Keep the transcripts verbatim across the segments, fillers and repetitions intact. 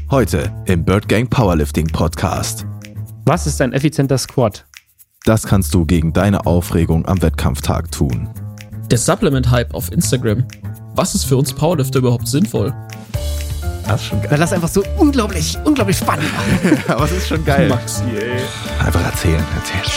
Heute im Bird Gang Powerlifting Podcast. Was ist ein effizienter Squat? Das kannst du gegen deine Aufregung am Wettkampftag tun. Der Supplement-Hype auf Instagram. Was ist für uns Powerlifter überhaupt sinnvoll? Das ist schon geil. Das ist einfach so unglaublich, unglaublich spannend. Aber es ist schon geil. Maxi, ey. Einfach erzählen, erzählen.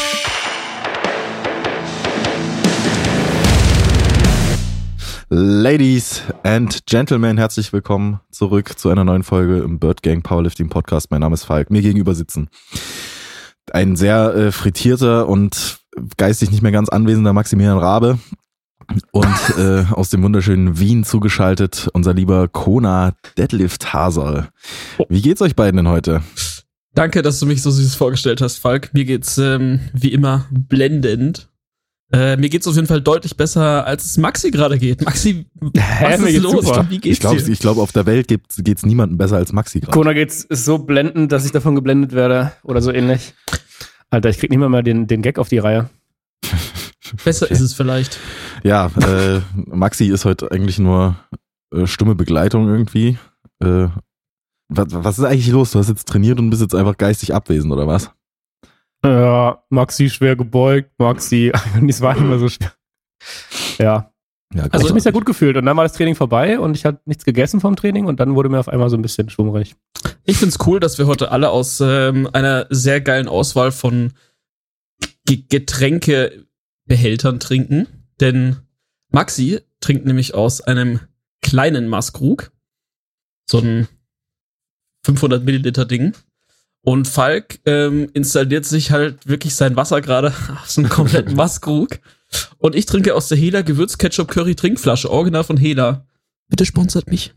Ladies and Gentlemen, herzlich willkommen zurück zu einer neuen Folge im Bird Gang Powerlifting Podcast. Mein Name ist Falk. Mir gegenüber sitzen ein sehr äh, frittierter und geistig nicht mehr ganz anwesender Maximilian Rabe und äh, aus dem wunderschönen Wien zugeschaltet unser lieber Kona Deadlift Hasel. Wie geht's euch beiden denn heute? Danke, dass du mich so süß vorgestellt hast, Falk. Mir geht's ähm, wie immer blendend. Äh, mir geht's auf jeden Fall deutlich besser, als es Maxi gerade geht. Maxi, was Hä, ist los? super. Wie geht's Ich glaube, dir? ich glaub, auf der Welt geht's, geht's niemandem besser als Maxi gerade. Kona geht's ist so blendend, dass ich davon geblendet werde oder so ähnlich. Alter, ich krieg nicht mal mehr den, den Gag auf die Reihe. Besser Okay. ist es vielleicht. Ja, äh, Maxi ist heute eigentlich nur äh, stumme Begleitung irgendwie. Äh, was, was ist eigentlich los? Du hast jetzt trainiert und bist jetzt einfach geistig abwesend, oder was? Ja, Maxi schwer gebeugt, Maxi, es war nicht mehr so schwer. Ja, Ja, also ich habe mich sehr gut gefühlt und dann war das Training vorbei und ich hatte nichts gegessen vom Training und dann wurde mir auf einmal so ein bisschen schwummrig. Ich find's cool, dass wir heute alle aus ähm, einer sehr geilen Auswahl von Ge- Getränkebehältern trinken. Denn Maxi trinkt nämlich aus einem kleinen Maßkrug. So ein fünfhundert Milliliter Ding. Und Falk ähm, installiert sich halt wirklich sein Wasser gerade aus einem kompletten Maßkrug. Und ich trinke aus der Hela Gewürz-Ketchup-Curry-Trinkflasche. Original von Hela. Bitte sponsert mich.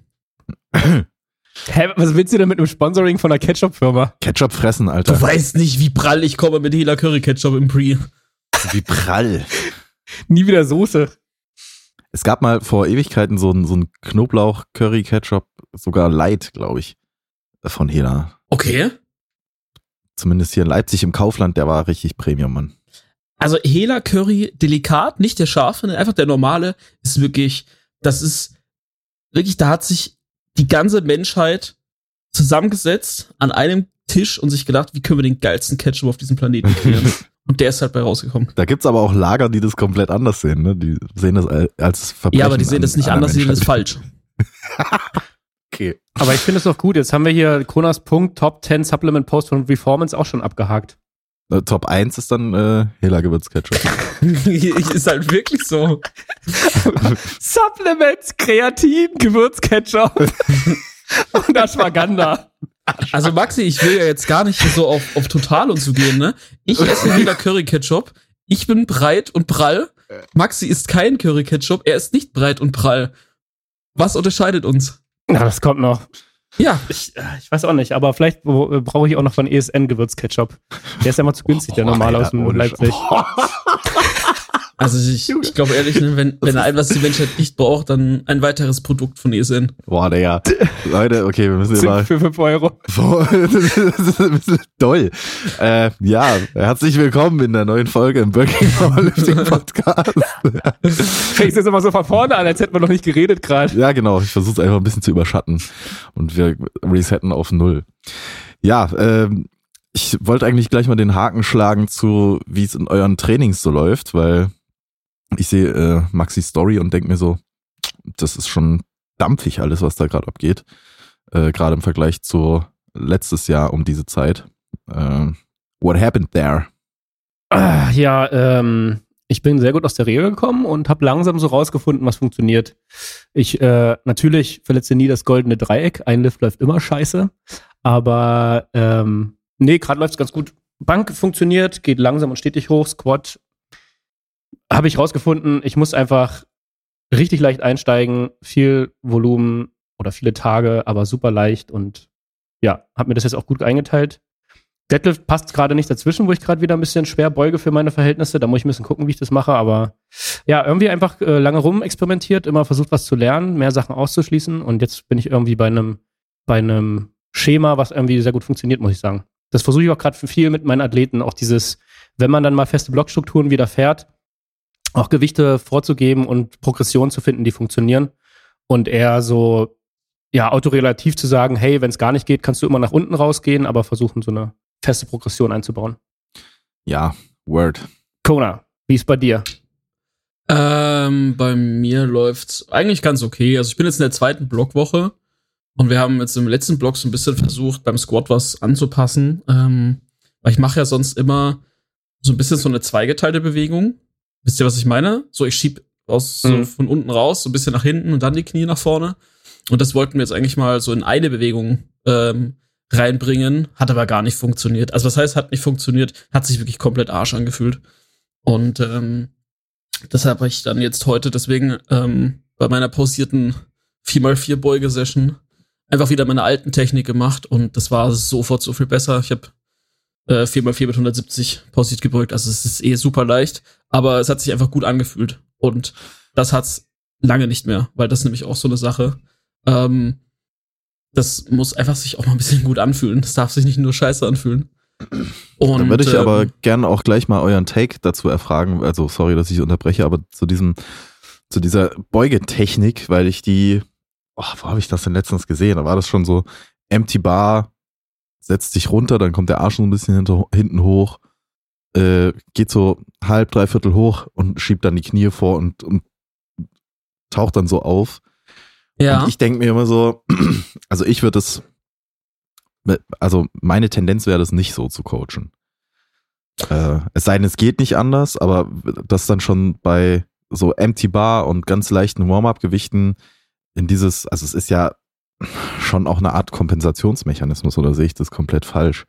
Hä, was willst du denn mit einem Sponsoring von einer Ketchup-Firma? Ketchup fressen, Alter. Du weißt nicht, wie prall ich komme mit Hela Curry-Ketchup im Pre. Wie prall. Nie wieder Soße. Es gab mal vor Ewigkeiten so ein, so ein Knoblauch-Curry-Ketchup, sogar Light, glaube ich, von Hela. Okay. Zumindest hier in Leipzig im Kaufland, der war richtig Premium, Mann. Also Hela Curry delikat, nicht der scharfe, sondern einfach der normale, ist wirklich, das ist wirklich, da hat sich die ganze Menschheit zusammengesetzt an einem Tisch und sich gedacht, wie können wir den geilsten Ketchup auf diesem Planeten kreieren? Und der ist halt bei rausgekommen. Da gibt's aber auch Lager, die das komplett anders sehen, ne? Die sehen das als Verbrechen. Ja, aber die sehen an das nicht einer anders, die sehen das Menschheit. falsch. Okay. Aber ich finde es doch gut. Jetzt haben wir hier Konas Punkt Top zehn Supplement Post von Reformance auch schon abgehakt. Äh, Top eins ist dann äh, Hela Gewürzketchup. Ist halt wirklich so. Supplements, Kreatin, Gewürzketchup und Ashwagandha. Also Maxi, ich will ja jetzt gar nicht so auf, auf Total und zu gehen, ne? Ich esse Hela Curry Ketchup. Ich bin breit und prall. Maxi isst kein Curry Ketchup. Er ist nicht breit und prall. Was unterscheidet uns? Na, das kommt noch. Ja. Ich, äh, ich weiß auch nicht, aber vielleicht wo- brauche ich auch noch von E S N Gewürzketchup. Der ist ja immer zu günstig, der normale aus dem Alter, ohne Leipzig. Also ich, ich glaube ehrlich, ne, wenn, wenn ein was die Menschheit nicht braucht, dann ein weiteres Produkt von E S N. Boah, Digga. Leute, okay, wir müssen hier mal... Für fünf Euro. Boah, das ist ein bisschen toll. Äh, ja, herzlich willkommen in der neuen Folge im Birking Powerlifting Podcast. Fängst jetzt immer so von vorne an, als hätten wir noch nicht geredet gerade. Ja, genau. Ich versuche es einfach ein bisschen zu überschatten. Und wir resetten auf Null. Ja, ähm, ich wollte eigentlich gleich mal den Haken schlagen zu, wie es in euren Trainings so läuft, weil ich sehe äh, Maxis Story und denke mir so, das ist schon dampfig alles, was da gerade abgeht. Äh, gerade im Vergleich zu letztes Jahr um diese Zeit. Äh, what happened there? Ah, ja, ähm, ich bin sehr gut aus der Reha gekommen und habe langsam so rausgefunden, was funktioniert. Ich, äh, natürlich verletze nie das goldene Dreieck. Ein Lift läuft immer scheiße. Aber, ähm, nee, gerade läuft's ganz gut. Bank funktioniert, geht langsam und stetig hoch. Squat habe ich rausgefunden, ich muss einfach richtig leicht einsteigen, viel Volumen oder viele Tage, aber super leicht und ja, habe mir das jetzt auch gut eingeteilt. Deadlift passt gerade nicht dazwischen, wo ich gerade wieder ein bisschen schwer beuge für meine Verhältnisse. Da muss ich ein bisschen gucken, wie ich das mache. Aber ja, irgendwie einfach äh, lange rum experimentiert, immer versucht, was zu lernen, mehr Sachen auszuschließen. Und jetzt bin ich irgendwie bei einem bei einem Schema, was irgendwie sehr gut funktioniert, muss ich sagen. Das versuche ich auch gerade viel mit meinen Athleten. Auch dieses, wenn man dann mal feste Blockstrukturen wieder fährt, auch Gewichte vorzugeben und Progressionen zu finden, die funktionieren. Und eher so ja, autorelativ zu sagen, hey, wenn es gar nicht geht, kannst du immer nach unten rausgehen, aber versuchen, so eine feste Progression einzubauen. Ja, Word. Kona, wie ist bei dir? Ähm, bei mir läuft's eigentlich ganz okay. Also ich bin jetzt in der zweiten Blockwoche und wir haben jetzt im letzten Block so ein bisschen versucht, beim Squat was anzupassen. Ähm, weil ich mache ja sonst immer so ein bisschen so eine zweigeteilte Bewegung. Wisst ihr, was ich meine? So, ich schieb aus so Mhm. von unten raus, so ein bisschen nach hinten und dann die Knie nach vorne. Und das wollten wir jetzt eigentlich mal so in eine Bewegung ähm, reinbringen, hat aber gar nicht funktioniert. Also was heißt, hat nicht funktioniert, hat sich wirklich komplett Arsch angefühlt. Und ähm, deshalb habe ich dann jetzt heute deswegen ähm, bei meiner pausierten vier mal vier Beuge-Session einfach wieder meine alten Technik gemacht und das war sofort so viel besser. Ich habe äh, vier mal vier mit hundertsiebzig pausiert gebeugt, also es ist eh super leicht, aber es hat sich einfach gut angefühlt und das hat's lange nicht mehr, weil das ist nämlich auch so eine Sache. Ähm, das muss einfach sich auch mal ein bisschen gut anfühlen. Das darf sich nicht nur scheiße anfühlen. Und, Da würde ich ähm, aber gerne auch gleich mal euren Take dazu erfragen. Also sorry, dass ich unterbreche, aber zu diesem, zu dieser Beugetechnik, weil ich die, oh, wo habe ich das denn letztens gesehen? Da war das schon so Empty Bar, setzt dich runter, dann kommt der Arsch so ein bisschen hinter, hinten hoch, äh, geht so halb, dreiviertel hoch und schiebt dann die Knie vor und, und taucht dann so auf. ja. Und ich denke mir immer so, also ich würde es, also meine Tendenz wäre das nicht so zu coachen. Äh, es sei denn, es geht nicht anders, aber das dann schon bei so Empty Bar und ganz leichten Warm-up-Gewichten in dieses, also es ist ja schon auch eine Art Kompensationsmechanismus, oder sehe ich das komplett falsch?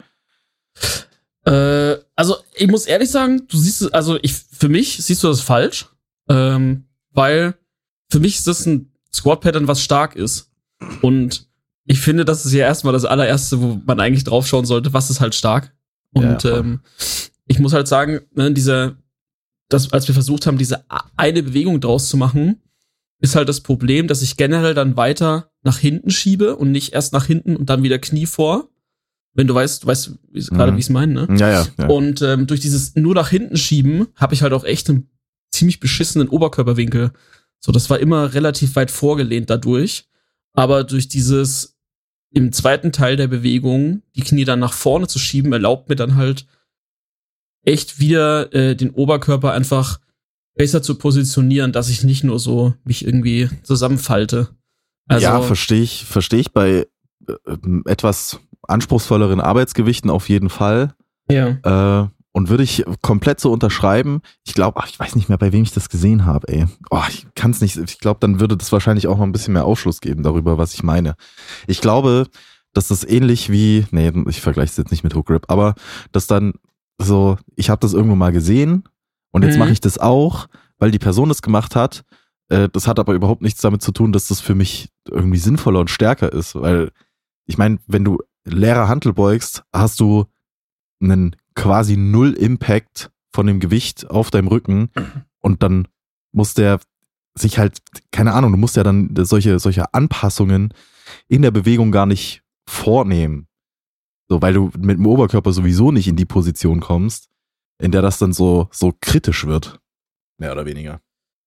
Äh, also ich muss ehrlich sagen, du siehst es, also ich, für mich siehst du das falsch, ähm, weil für mich ist das ein Squat-Pattern, was stark ist. Und ich finde, das ist ja erstmal das allererste, wo man eigentlich drauf schauen sollte, was ist halt stark. Und Ja, ähm, ich muss halt sagen, ne, diese, das, als wir versucht haben, diese eine Bewegung draus zu machen, ist halt das Problem, dass ich generell dann weiter nach hinten schiebe und nicht erst nach hinten und dann wieder Knie vor. Wenn du weißt, du weißt wie- gerade, Mhm. wie ich es meine, ne? Ja, ja. ja. Und ähm, durch dieses nur nach hinten schieben habe ich halt auch echt einen ziemlich beschissenen Oberkörperwinkel. So, das war immer relativ weit vorgelehnt dadurch. Aber durch dieses im zweiten Teil der Bewegung die Knie dann nach vorne zu schieben, erlaubt mir dann halt echt wieder äh, den Oberkörper einfach besser zu positionieren, dass ich nicht nur so mich irgendwie zusammenfalte. Also, ja, verstehe ich, verstehe ich bei äh, etwas anspruchsvolleren Arbeitsgewichten auf jeden Fall. ja. Äh, und würde ich komplett so unterschreiben. Ich glaube, ich weiß nicht mehr, bei wem ich das gesehen habe, ey. Oh, ich kann es nicht, ich glaube, dann würde das wahrscheinlich auch noch ein bisschen mehr Aufschluss geben darüber, was ich meine. Ich glaube, dass das ähnlich wie, nee, ich vergleiche es jetzt nicht mit Hook Grip, aber dass dann so, ich habe das irgendwo mal gesehen und jetzt Mhm. mache ich das auch, weil die Person das gemacht hat. Äh, das hat aber überhaupt nichts damit zu tun, dass das für mich irgendwie sinnvoller und stärker ist, weil ich meine, wenn du leere Hantel beugst, hast du einen quasi null Impact von dem Gewicht auf deinem Rücken und dann muss der sich halt, keine Ahnung, du musst ja dann solche, solche Anpassungen in der Bewegung gar nicht vornehmen. So, weil du mit dem Oberkörper sowieso nicht in die Position kommst, in der das dann so, so kritisch wird. Mehr oder weniger.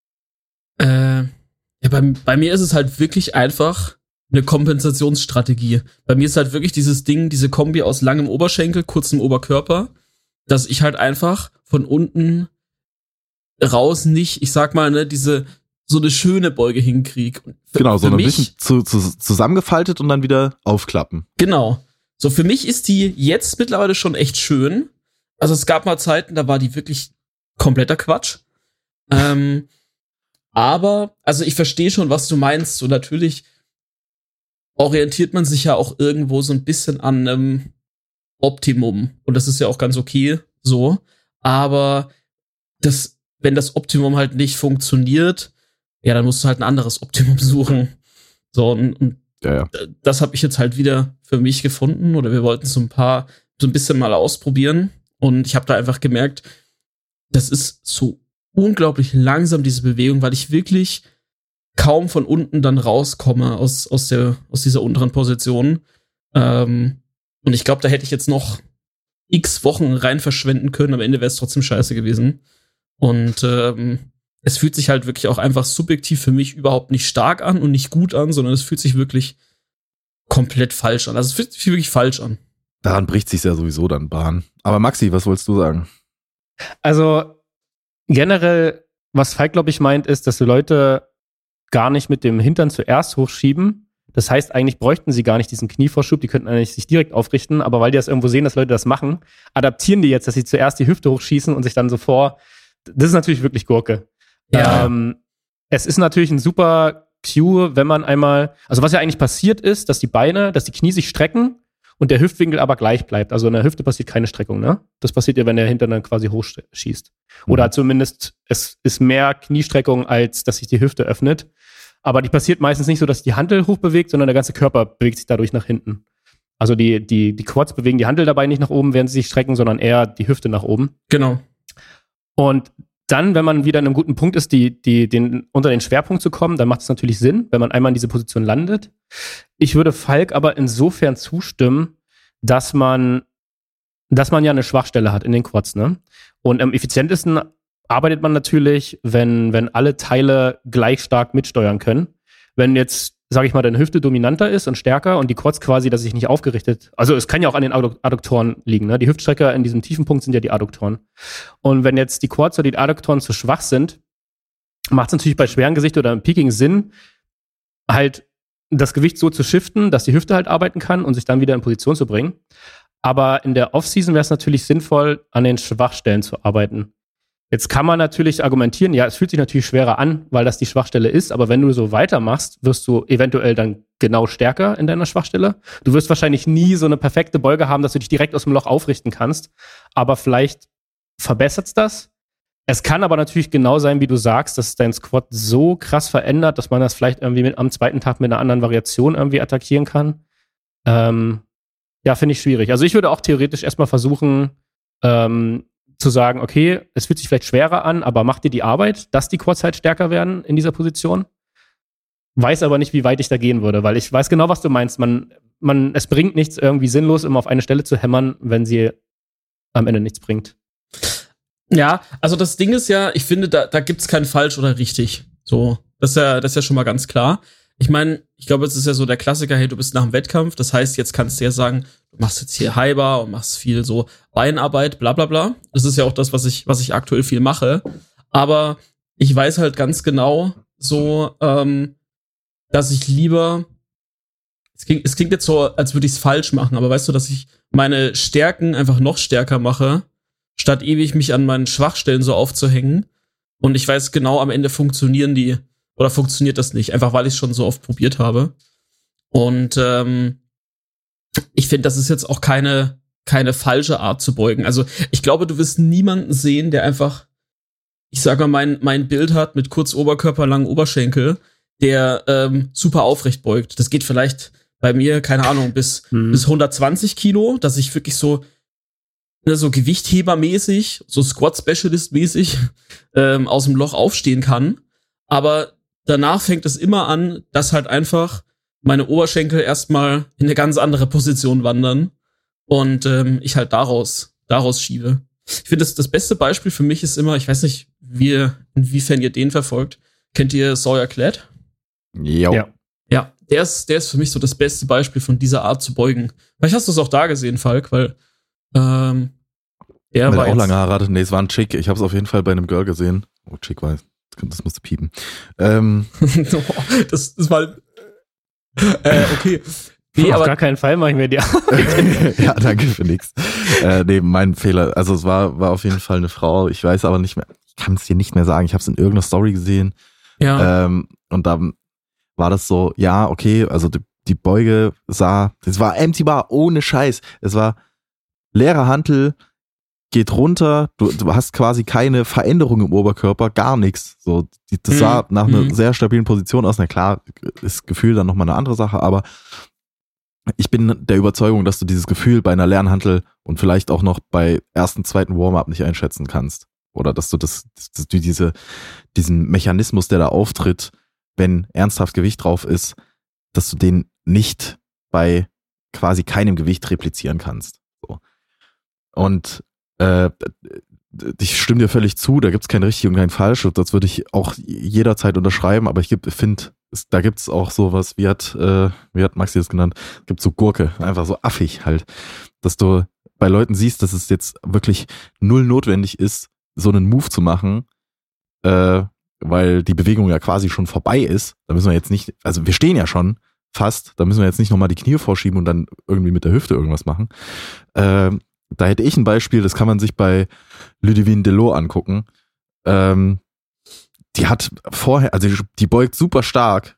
Äh, ja, bei, bei mir ist es halt wirklich einfach eine Kompensationsstrategie. Bei mir ist halt wirklich dieses Ding, diese Kombi aus langem Oberschenkel, kurzem Oberkörper, dass ich halt einfach von unten raus nicht, ich sag mal, ne, diese so eine schöne Beuge hinkrieg. Für, Genau, so für ein mich, bisschen zu, zu, zusammengefaltet und dann wieder aufklappen. Genau. So, für mich ist die jetzt mittlerweile schon echt schön. Also es gab mal Zeiten, da war die wirklich kompletter Quatsch. Ähm, aber, also ich verstehe schon, was du meinst. So natürlich orientiert man sich ja auch irgendwo so ein bisschen an einem Optimum. Und das ist ja auch ganz okay so. Aber das, wenn das Optimum halt nicht funktioniert, ja, dann musst du halt ein anderes Optimum suchen. So, und, und Ja, ja. das habe ich jetzt halt wieder für mich gefunden oder wir wollten so ein paar, so ein bisschen mal ausprobieren und ich habe da einfach gemerkt, das ist so unglaublich langsam, diese Bewegung, weil ich wirklich kaum von unten dann rauskomme aus, aus, der, aus dieser unteren Position. Ähm, und ich glaube, da hätte ich jetzt noch x Wochen rein verschwenden können, am Ende wäre es trotzdem scheiße gewesen. Und ähm, es fühlt sich halt wirklich auch einfach subjektiv für mich überhaupt nicht stark an und nicht gut an, sondern es fühlt sich wirklich komplett falsch an. Also es fühlt sich wirklich falsch an. Daran bricht sich ja sowieso dann Bahn. Aber Maxi, was wolltest du sagen? Also generell, was Falk, glaube ich, meint, ist, dass die Leute gar nicht mit dem Hintern zuerst hochschieben. Das heißt, eigentlich bräuchten sie gar nicht diesen Knievorschub, die könnten eigentlich sich direkt aufrichten, aber weil die das irgendwo sehen, dass Leute das machen, adaptieren die jetzt, dass sie zuerst die Hüfte hochschießen und sich dann so vor. Das ist natürlich wirklich Gurke. Ja. Ähm, es ist natürlich ein super Cue, wenn man einmal, also was ja eigentlich passiert ist, dass die Beine, dass die Knie sich strecken und der Hüftwinkel aber gleich bleibt. Also in der Hüfte passiert keine Streckung, ne? Das passiert ja, wenn der Hintern dann quasi hochschießt. Oder mhm. zumindest, es ist mehr Kniestreckung, als dass sich die Hüfte öffnet. Aber die passiert meistens nicht so, dass die Hantel hochbewegt, sondern der ganze Körper bewegt sich dadurch nach hinten. Also die, die, die Quads bewegen die Hantel dabei nicht nach oben, während sie sich strecken, sondern eher die Hüfte nach oben. Genau. Und dann, wenn man wieder an einem guten Punkt ist, die, die, den, unter den Schwerpunkt zu kommen, dann macht es natürlich Sinn, wenn man einmal in diese Position landet. Ich würde Falk aber insofern zustimmen, dass man, dass man ja eine Schwachstelle hat in den Quads, ne? Und am effizientesten arbeitet man natürlich, wenn, wenn alle Teile gleich stark mitsteuern können. Wenn jetzt, sage ich mal, deine Hüfte dominanter ist und stärker und die Quads quasi, dass sich nicht aufgerichtet, also es kann ja auch an den Adduktoren liegen, ne? Die Hüftstrecker in diesem tiefen Punkt sind ja die Adduktoren. Und wenn jetzt die Quads oder die Adduktoren zu schwach sind, macht es natürlich bei schweren Gesicht oder im Peaking Sinn, halt das Gewicht so zu shiften, dass die Hüfte halt arbeiten kann und sich dann wieder in Position zu bringen. Aber in der Offseason wäre es natürlich sinnvoll, an den Schwachstellen zu arbeiten. Jetzt kann man natürlich argumentieren, ja, es fühlt sich natürlich schwerer an, weil das die Schwachstelle ist, aber wenn du so weitermachst, wirst du eventuell dann genau stärker in deiner Schwachstelle. Du wirst wahrscheinlich nie so eine perfekte Beuge haben, dass du dich direkt aus dem Loch aufrichten kannst, aber vielleicht verbessert's das. Es kann aber natürlich genau sein, wie du sagst, dass dein Squat so krass verändert, dass man das vielleicht irgendwie mit, am zweiten Tag mit einer anderen Variation irgendwie attackieren kann. Ähm, ja, finde ich schwierig. Also ich würde auch theoretisch erstmal versuchen, ähm, zu sagen, okay, es fühlt sich vielleicht schwerer an, aber mach dir die Arbeit, dass die Quads halt stärker werden in dieser Position. Weiß aber nicht, wie weit ich da gehen würde, weil ich weiß genau, was du meinst. Man, man, es bringt nichts, irgendwie sinnlos immer auf eine Stelle zu hämmern, wenn sie am Ende nichts bringt. Ja, also das Ding ist ja, ich finde, da, da gibt's kein falsch oder richtig. So, das ist ja, das ist ja schon mal ganz klar. Ich meine, ich glaube, es ist ja so der Klassiker, hey, du bist nach dem Wettkampf, das heißt, jetzt kannst du ja sagen, du machst jetzt hier High Bar und machst viel so Beinarbeit, bla bla bla. Das ist ja auch das, was ich, was ich aktuell viel mache. Aber ich weiß halt ganz genau so, ähm, dass ich lieber, es klingt, es klingt jetzt so, als würde ich es falsch machen, aber weißt du, dass ich meine Stärken einfach noch stärker mache, statt ewig mich an meinen Schwachstellen so aufzuhängen. Und ich weiß genau, am Ende funktionieren die oder funktioniert das nicht, einfach weil ich es schon so oft probiert habe. Und ähm, ich finde, das ist jetzt auch keine keine falsche Art zu beugen. Also ich glaube, du wirst niemanden sehen, der einfach, ich sage mal, mein mein Bild hat mit kurz Oberkörper, langen Oberschenkel, der ähm, super aufrecht beugt. Das geht vielleicht bei mir, keine Ahnung, bis hm. bis hundertzwanzig Kilo, dass ich wirklich so ne, so Gewichthebermäßig, so Squat-Specialist-mäßig ähm, aus dem Loch aufstehen kann. Aber danach fängt es immer an, dass halt einfach meine Oberschenkel erstmal in eine ganz andere Position wandern und ähm, ich halt daraus daraus schiebe. Ich finde, das, das beste Beispiel für mich ist immer, ich weiß nicht, wie, inwiefern ihr den verfolgt. Kennt ihr Sawyer Klett? Jo. Ja. Ja, der ist, der ist für mich so das beste Beispiel von dieser Art zu beugen. Vielleicht hast du es auch da gesehen, Falk, weil ähm, der Weil war er auch jetzt, lange Haare hatte. Nee, es war ein Chick. Ich habe es auf jeden Fall bei einem Girl gesehen. Oh, Chick war, das musste piepen. Ähm. das, das war äh, okay. Nee, Auf aber gar keinen Fall mache ich mir die Ja, danke für nix. Äh, nee, mein Fehler. Also es war war auf jeden Fall eine Frau. Ich weiß aber nicht mehr, ich kann es dir nicht mehr sagen. Ich habe es in irgendeiner Story gesehen. ja. Ähm, und dann war das so, ja, okay, also die, die Beuge sah, es war empty bar, ohne Scheiß. Es war leere Hantel, geht runter, du, du hast quasi keine Veränderung im Oberkörper, gar nichts. So, die, das sah Mhm. nach einer Mhm. sehr stabilen Position aus. Na klar, ist Gefühl dann nochmal eine andere Sache, aber ich bin der Überzeugung, dass du dieses Gefühl bei einer leeren Hantel und vielleicht auch noch bei ersten, zweiten Warm-up nicht einschätzen kannst. Oder dass du das, dass du diese, diesen Mechanismus, der da auftritt, wenn ernsthaft Gewicht drauf ist, dass du den nicht bei quasi keinem Gewicht replizieren kannst. So. Und äh, ich stimme dir völlig zu, da gibt's kein richtig und kein falsch. Das würde ich auch jederzeit unterschreiben, aber ich finde, da gibt's auch sowas, wie hat, äh, wie hat Maxi das genannt, gibt so Gurke, einfach so affig halt, dass du bei Leuten siehst, dass es jetzt wirklich null notwendig ist, so einen Move zu machen, äh, weil die Bewegung ja quasi schon vorbei ist. Da müssen wir jetzt nicht, also wir stehen ja schon fast, da müssen wir jetzt nicht nochmal die Knie vorschieben und dann irgendwie mit der Hüfte irgendwas machen. Äh, da hätte ich ein Beispiel, das kann man sich bei Ludivine Delo angucken. Ähm, die hat vorher, also die beugt super stark,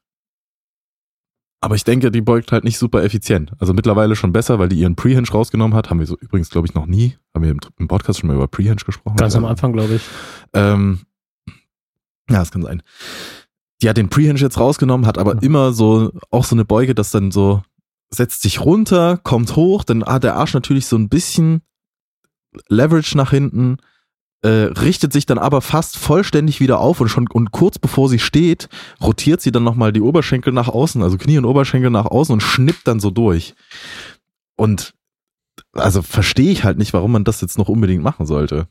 aber ich denke, die beugt halt nicht super effizient. Also mittlerweile schon besser, weil die ihren Pre-Hinge rausgenommen hat. Haben wir so übrigens, glaube ich, noch nie. Haben wir im, im Podcast schon mal über Pre-Hinge gesprochen? Ganz am Anfang, glaube ich. Ähm, ja, das kann sein. Die hat den Pre-Hinge jetzt rausgenommen, hat aber ja. immer so, auch so eine Beuge, das dann so setzt sich runter, kommt hoch, dann hat der Arsch natürlich so ein bisschen Leverage nach hinten, äh, richtet sich dann aber fast vollständig wieder auf und schon und kurz bevor sie steht, rotiert sie dann nochmal die Oberschenkel nach außen, also Knie und Oberschenkel nach außen und schnippt dann so durch. Und also verstehe ich halt nicht, warum man das jetzt noch unbedingt machen sollte.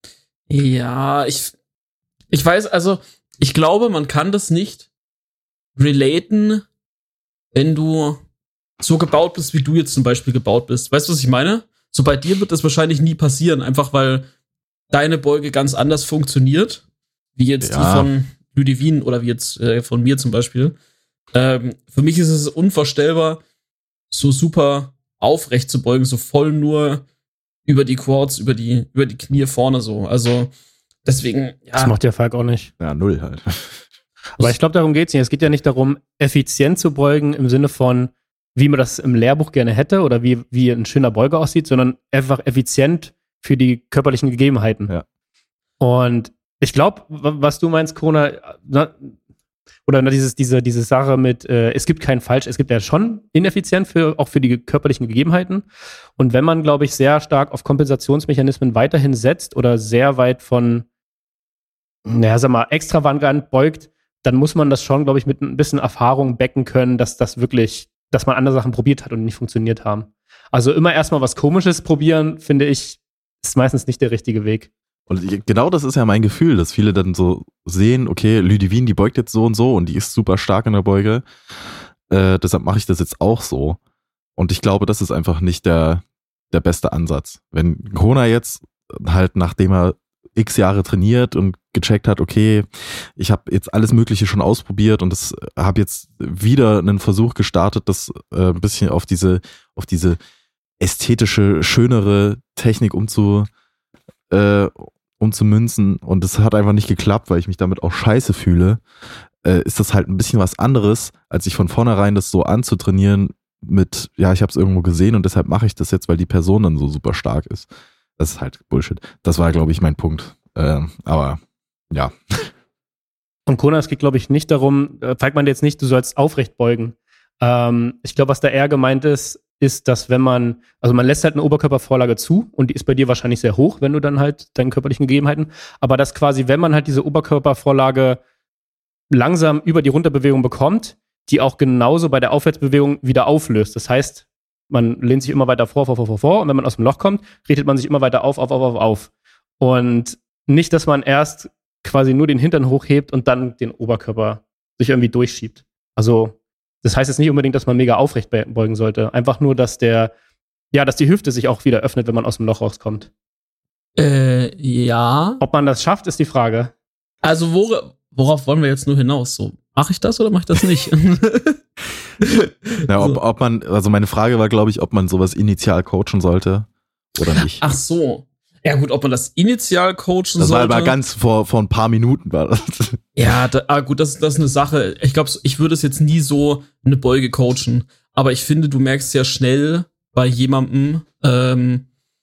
Ja, ich, ich weiß, also ich glaube, man kann das nicht relaten, wenn du so gebaut bist, wie du jetzt zum Beispiel gebaut bist. Weißt du, was ich meine? So bei dir wird das wahrscheinlich nie passieren, einfach weil deine Beuge ganz anders funktioniert, wie jetzt ja. die von Ludivine oder wie jetzt äh, von mir zum Beispiel. Ähm, für mich ist es unvorstellbar, so super aufrecht zu beugen, so voll nur über die Quads, über die, über die Knie vorne so. Also deswegen, ja. Das macht der Falk auch nicht. Ja, null halt. Aber ich glaube, darum geht's nicht. Es geht ja nicht darum, effizient zu beugen im Sinne von, wie man das im Lehrbuch gerne hätte oder wie, wie ein schöner Beuger aussieht, sondern einfach effizient für die körperlichen Gegebenheiten. Ja. Und ich glaube, was du meinst, Kona, na, oder na, dieses, diese, diese Sache mit, äh, es gibt kein Falsch, es gibt ja schon ineffizient für, auch für die körperlichen Gegebenheiten. Und wenn man, glaube ich, sehr stark auf Kompensationsmechanismen weiterhin setzt oder sehr weit von, naja, sag mal, extravagant beugt, dann muss man das schon, glaube ich, mit ein bisschen Erfahrung backen können, dass das wirklich, dass man andere Sachen probiert hat und nicht funktioniert haben. Also immer erstmal was Komisches probieren, finde ich, ist meistens nicht der richtige Weg. Und genau das ist ja mein Gefühl, dass viele dann so sehen, okay, Ludivine, die beugt jetzt so und so und die ist super stark in der Beuge. Äh, deshalb mache ich das jetzt auch so. Und ich glaube, das ist einfach nicht der, der beste Ansatz. Wenn Kona jetzt halt, nachdem er x Jahre trainiert und gecheckt hat, okay, ich habe jetzt alles Mögliche schon ausprobiert und das habe jetzt wieder einen Versuch gestartet, das äh, ein bisschen auf diese, auf diese ästhetische, schönere Technik umzu, äh, umzumünzen und es hat einfach nicht geklappt, weil ich mich damit auch scheiße fühle, äh, ist das halt ein bisschen was anderes, als sich von vornherein das so anzutrainieren mit, ja, ich habe es irgendwo gesehen und deshalb mache ich das jetzt, weil die Person dann so super stark ist. Das ist halt Bullshit. Das war, glaube ich, mein Punkt. Äh, aber, ja. Und Kona, es geht, glaube ich, nicht darum, äh, zeigt man dir jetzt nicht, du sollst aufrecht beugen. Ähm, ich glaube, was da eher gemeint ist, ist, dass wenn man, also man lässt halt eine Oberkörpervorlage zu und die ist bei dir wahrscheinlich sehr hoch, wenn du dann halt deinen körperlichen Gegebenheiten, aber dass quasi, wenn man halt diese Oberkörpervorlage langsam über die Runterbewegung bekommt, die auch genauso bei der Aufwärtsbewegung wieder auflöst. Das heißt, man lehnt sich immer weiter vor, vor, vor, vor, vor und wenn man aus dem Loch kommt, richtet man sich immer weiter auf, auf, auf, auf, auf. Und nicht, dass man erst quasi nur den Hintern hochhebt und dann den Oberkörper sich irgendwie durchschiebt. Also das heißt jetzt nicht unbedingt, dass man mega aufrecht beugen sollte. Einfach nur, dass der, ja, dass die Hüfte sich auch wieder öffnet, wenn man aus dem Loch rauskommt. Äh, ja. Ob man das schafft, ist die Frage. Also wor- worauf wollen wir jetzt nur hinaus? So, mache ich das oder mache ich das nicht? Ja, ob, ob man, also meine Frage war, glaube ich, ob man sowas initial coachen sollte oder nicht. Ach so. Ja gut, ob man das initial coachen das sollte. Das war aber ganz vor, vor ein paar Minuten war das. Ja, da, ah, gut, das, das ist eine Sache. Ich glaube, ich würde es jetzt nie so eine Beuge coachen. Aber ich finde, du merkst ja schnell bei jemandem, ähm,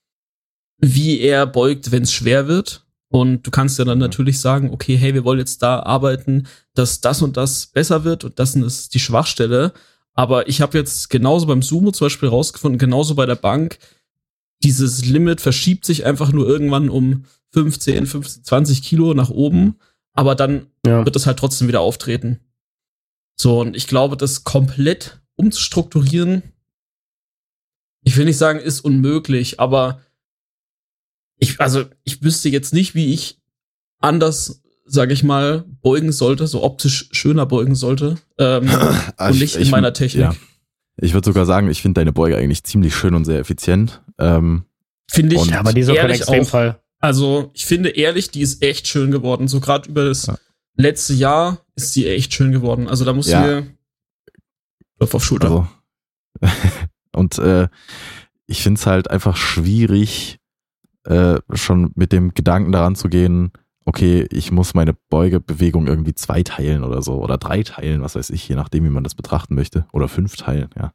wie er beugt, wenn es schwer wird. Und du kannst ja dann natürlich sagen, okay, hey, wir wollen jetzt da arbeiten, dass das und das besser wird und das ist die Schwachstelle. Aber ich habe jetzt genauso beim Sumo zum Beispiel rausgefunden, genauso bei der Bank, dieses Limit verschiebt sich einfach nur irgendwann um fünfzehn, fünfzehn, zwanzig Kilo nach oben, aber dann ja. wird das halt trotzdem wieder auftreten. So, und ich glaube, das komplett umzustrukturieren, ich will nicht sagen, ist unmöglich, aber ich, also ich wüsste jetzt nicht, wie ich anders, sage ich mal, beugen sollte, so optisch schöner beugen sollte ähm, Also und nicht ich, in meiner ich, Technik. Ja. Ich würde sogar sagen, ich finde deine Beuge eigentlich ziemlich schön und sehr effizient. Ähm, Finde ich. Und- Ja, aber die ist auch kein ehrlich Extremfall. Also ich finde ehrlich, die ist echt schön geworden. So gerade über das Ja. letzte Jahr ist sie echt schön geworden. Also da musst Ja. du mir Klopf auf Schulter. Also, und äh, ich finde es halt einfach schwierig, äh, schon mit dem Gedanken daran zu gehen, okay, ich muss meine Beugebewegung irgendwie zweiteilen oder so oder dreiteilen, was weiß ich, je nachdem, wie man das betrachten möchte. Oder fünf teilen, ja.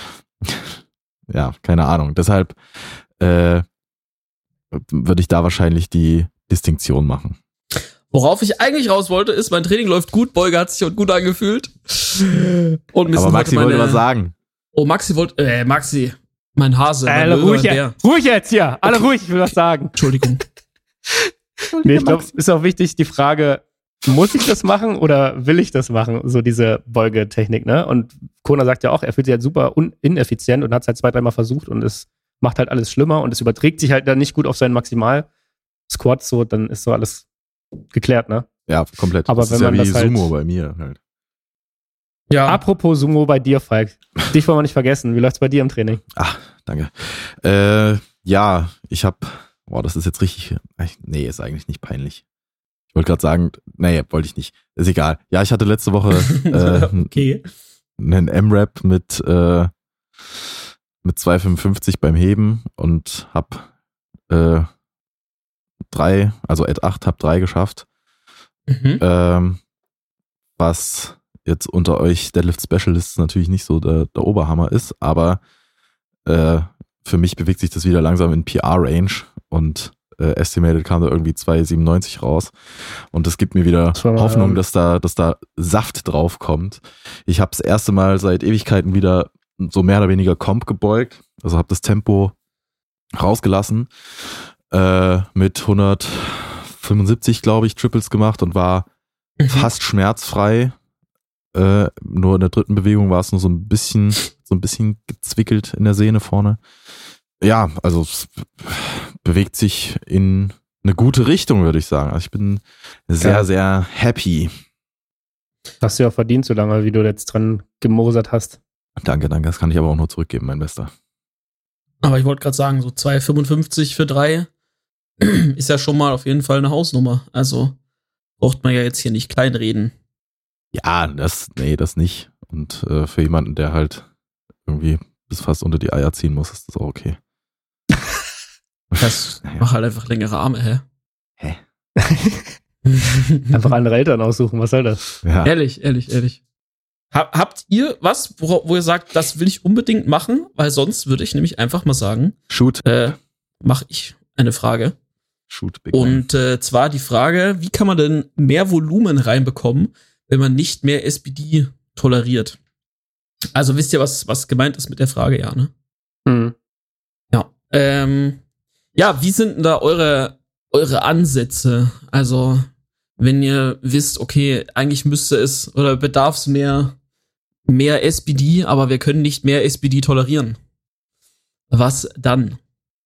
Ja, keine Ahnung. Deshalb äh, würde ich da wahrscheinlich die Distinktion machen. Worauf ich eigentlich raus wollte, ist, mein Training läuft gut, Beuge hat sich gut angefühlt. Und mir Aber sind Maxi heute wollte meine- was sagen. Oh, Maxi wollte, äh, Maxi, mein Hase, mein Alle Löwe, ruhig, mein ja. Bär. ruhig jetzt hier. Alle ruhig, ich will was sagen. Entschuldigung. Nee, ich glaube, ist auch wichtig die Frage, muss ich das machen oder will ich das machen? So diese Beugetechnik, ne? Und Kona sagt ja auch, er fühlt sich halt super un- ineffizient und hat es halt zwei, dreimal versucht und es macht halt alles schlimmer und es überträgt sich halt dann nicht gut auf seinen Maximal-Squat, so, dann ist so alles geklärt, ne? Ja, komplett. Aber das wenn ist ja man wie das halt- Sumo bei mir halt. Ja, Apropos Sumo bei dir, Falk. Dich wollen wir nicht vergessen. Wie läuft's bei dir im Training? Danke. Äh, ja, ich habe, boah, das ist jetzt richtig, nee, ist eigentlich nicht peinlich. Ich wollte gerade sagen, nee, wollte ich nicht. Ist egal. Ja, ich hatte letzte Woche äh, okay. einen M-Rap mit, äh, mit zwei fünfundfünfzig beim Heben und hab äh, drei, also Ad acht, hab drei geschafft. Mhm. Ähm, was jetzt unter euch Deadlift Specialists natürlich nicht so der, der Oberhammer ist, aber äh, für mich bewegt sich das wieder langsam in P R-Range und äh, Estimated kam da irgendwie zwei siebenundneunzig raus und das gibt mir wieder Das war mal, Hoffnung, ähm, dass da, dass da Saft drauf kommt. Ich habe das erste Mal seit Ewigkeiten wieder so mehr oder weniger Comp gebeugt, also habe das Tempo rausgelassen, äh, mit hundertfünfundsiebzig, glaube ich, Triples gemacht und war fast schmerzfrei. Äh, nur in der dritten Bewegung war es nur so ein bisschen, so ein bisschen gezwickelt in der Sehne vorne. Ja, also es bewegt sich in eine gute Richtung, würde ich sagen. Also ich bin sehr, Ja. sehr happy. Hast du ja auch verdient, so lange, wie du jetzt dran gemosert hast. Danke, danke. Das kann ich aber auch nur zurückgeben, mein Bester. Aber ich wollte gerade sagen, so zwei fünfundfünfzig für drei ist ja schon mal auf jeden Fall eine Hausnummer. Also braucht man ja jetzt hier nicht kleinreden. Ja, das, nee, das nicht. Und äh, für jemanden, der halt irgendwie bis fast unter die Eier ziehen muss, ist das auch okay. Das Ja. mach halt einfach längere Arme, hä? Hä? Einfach andere Eltern aussuchen, was soll das? Ja. Ehrlich, ehrlich, ehrlich. Hab, habt ihr was, wo, wo ihr sagt, das will ich unbedingt machen? Weil sonst würde ich nämlich einfach mal sagen, Shoot. äh, mache ich eine Frage. Shoot, Big Man. Und äh, zwar die Frage, wie kann man denn mehr Volumen reinbekommen, wenn man nicht mehr S P D toleriert? Also wisst ihr, was, was gemeint ist mit der Frage, ja, ne? Hm. Ja. Ähm, ja, wie sind denn da eure, eure Ansätze? Also, wenn ihr wisst, okay, eigentlich müsste es oder bedarf es mehr, mehr S P D, aber wir können nicht mehr S P D tolerieren. Was dann?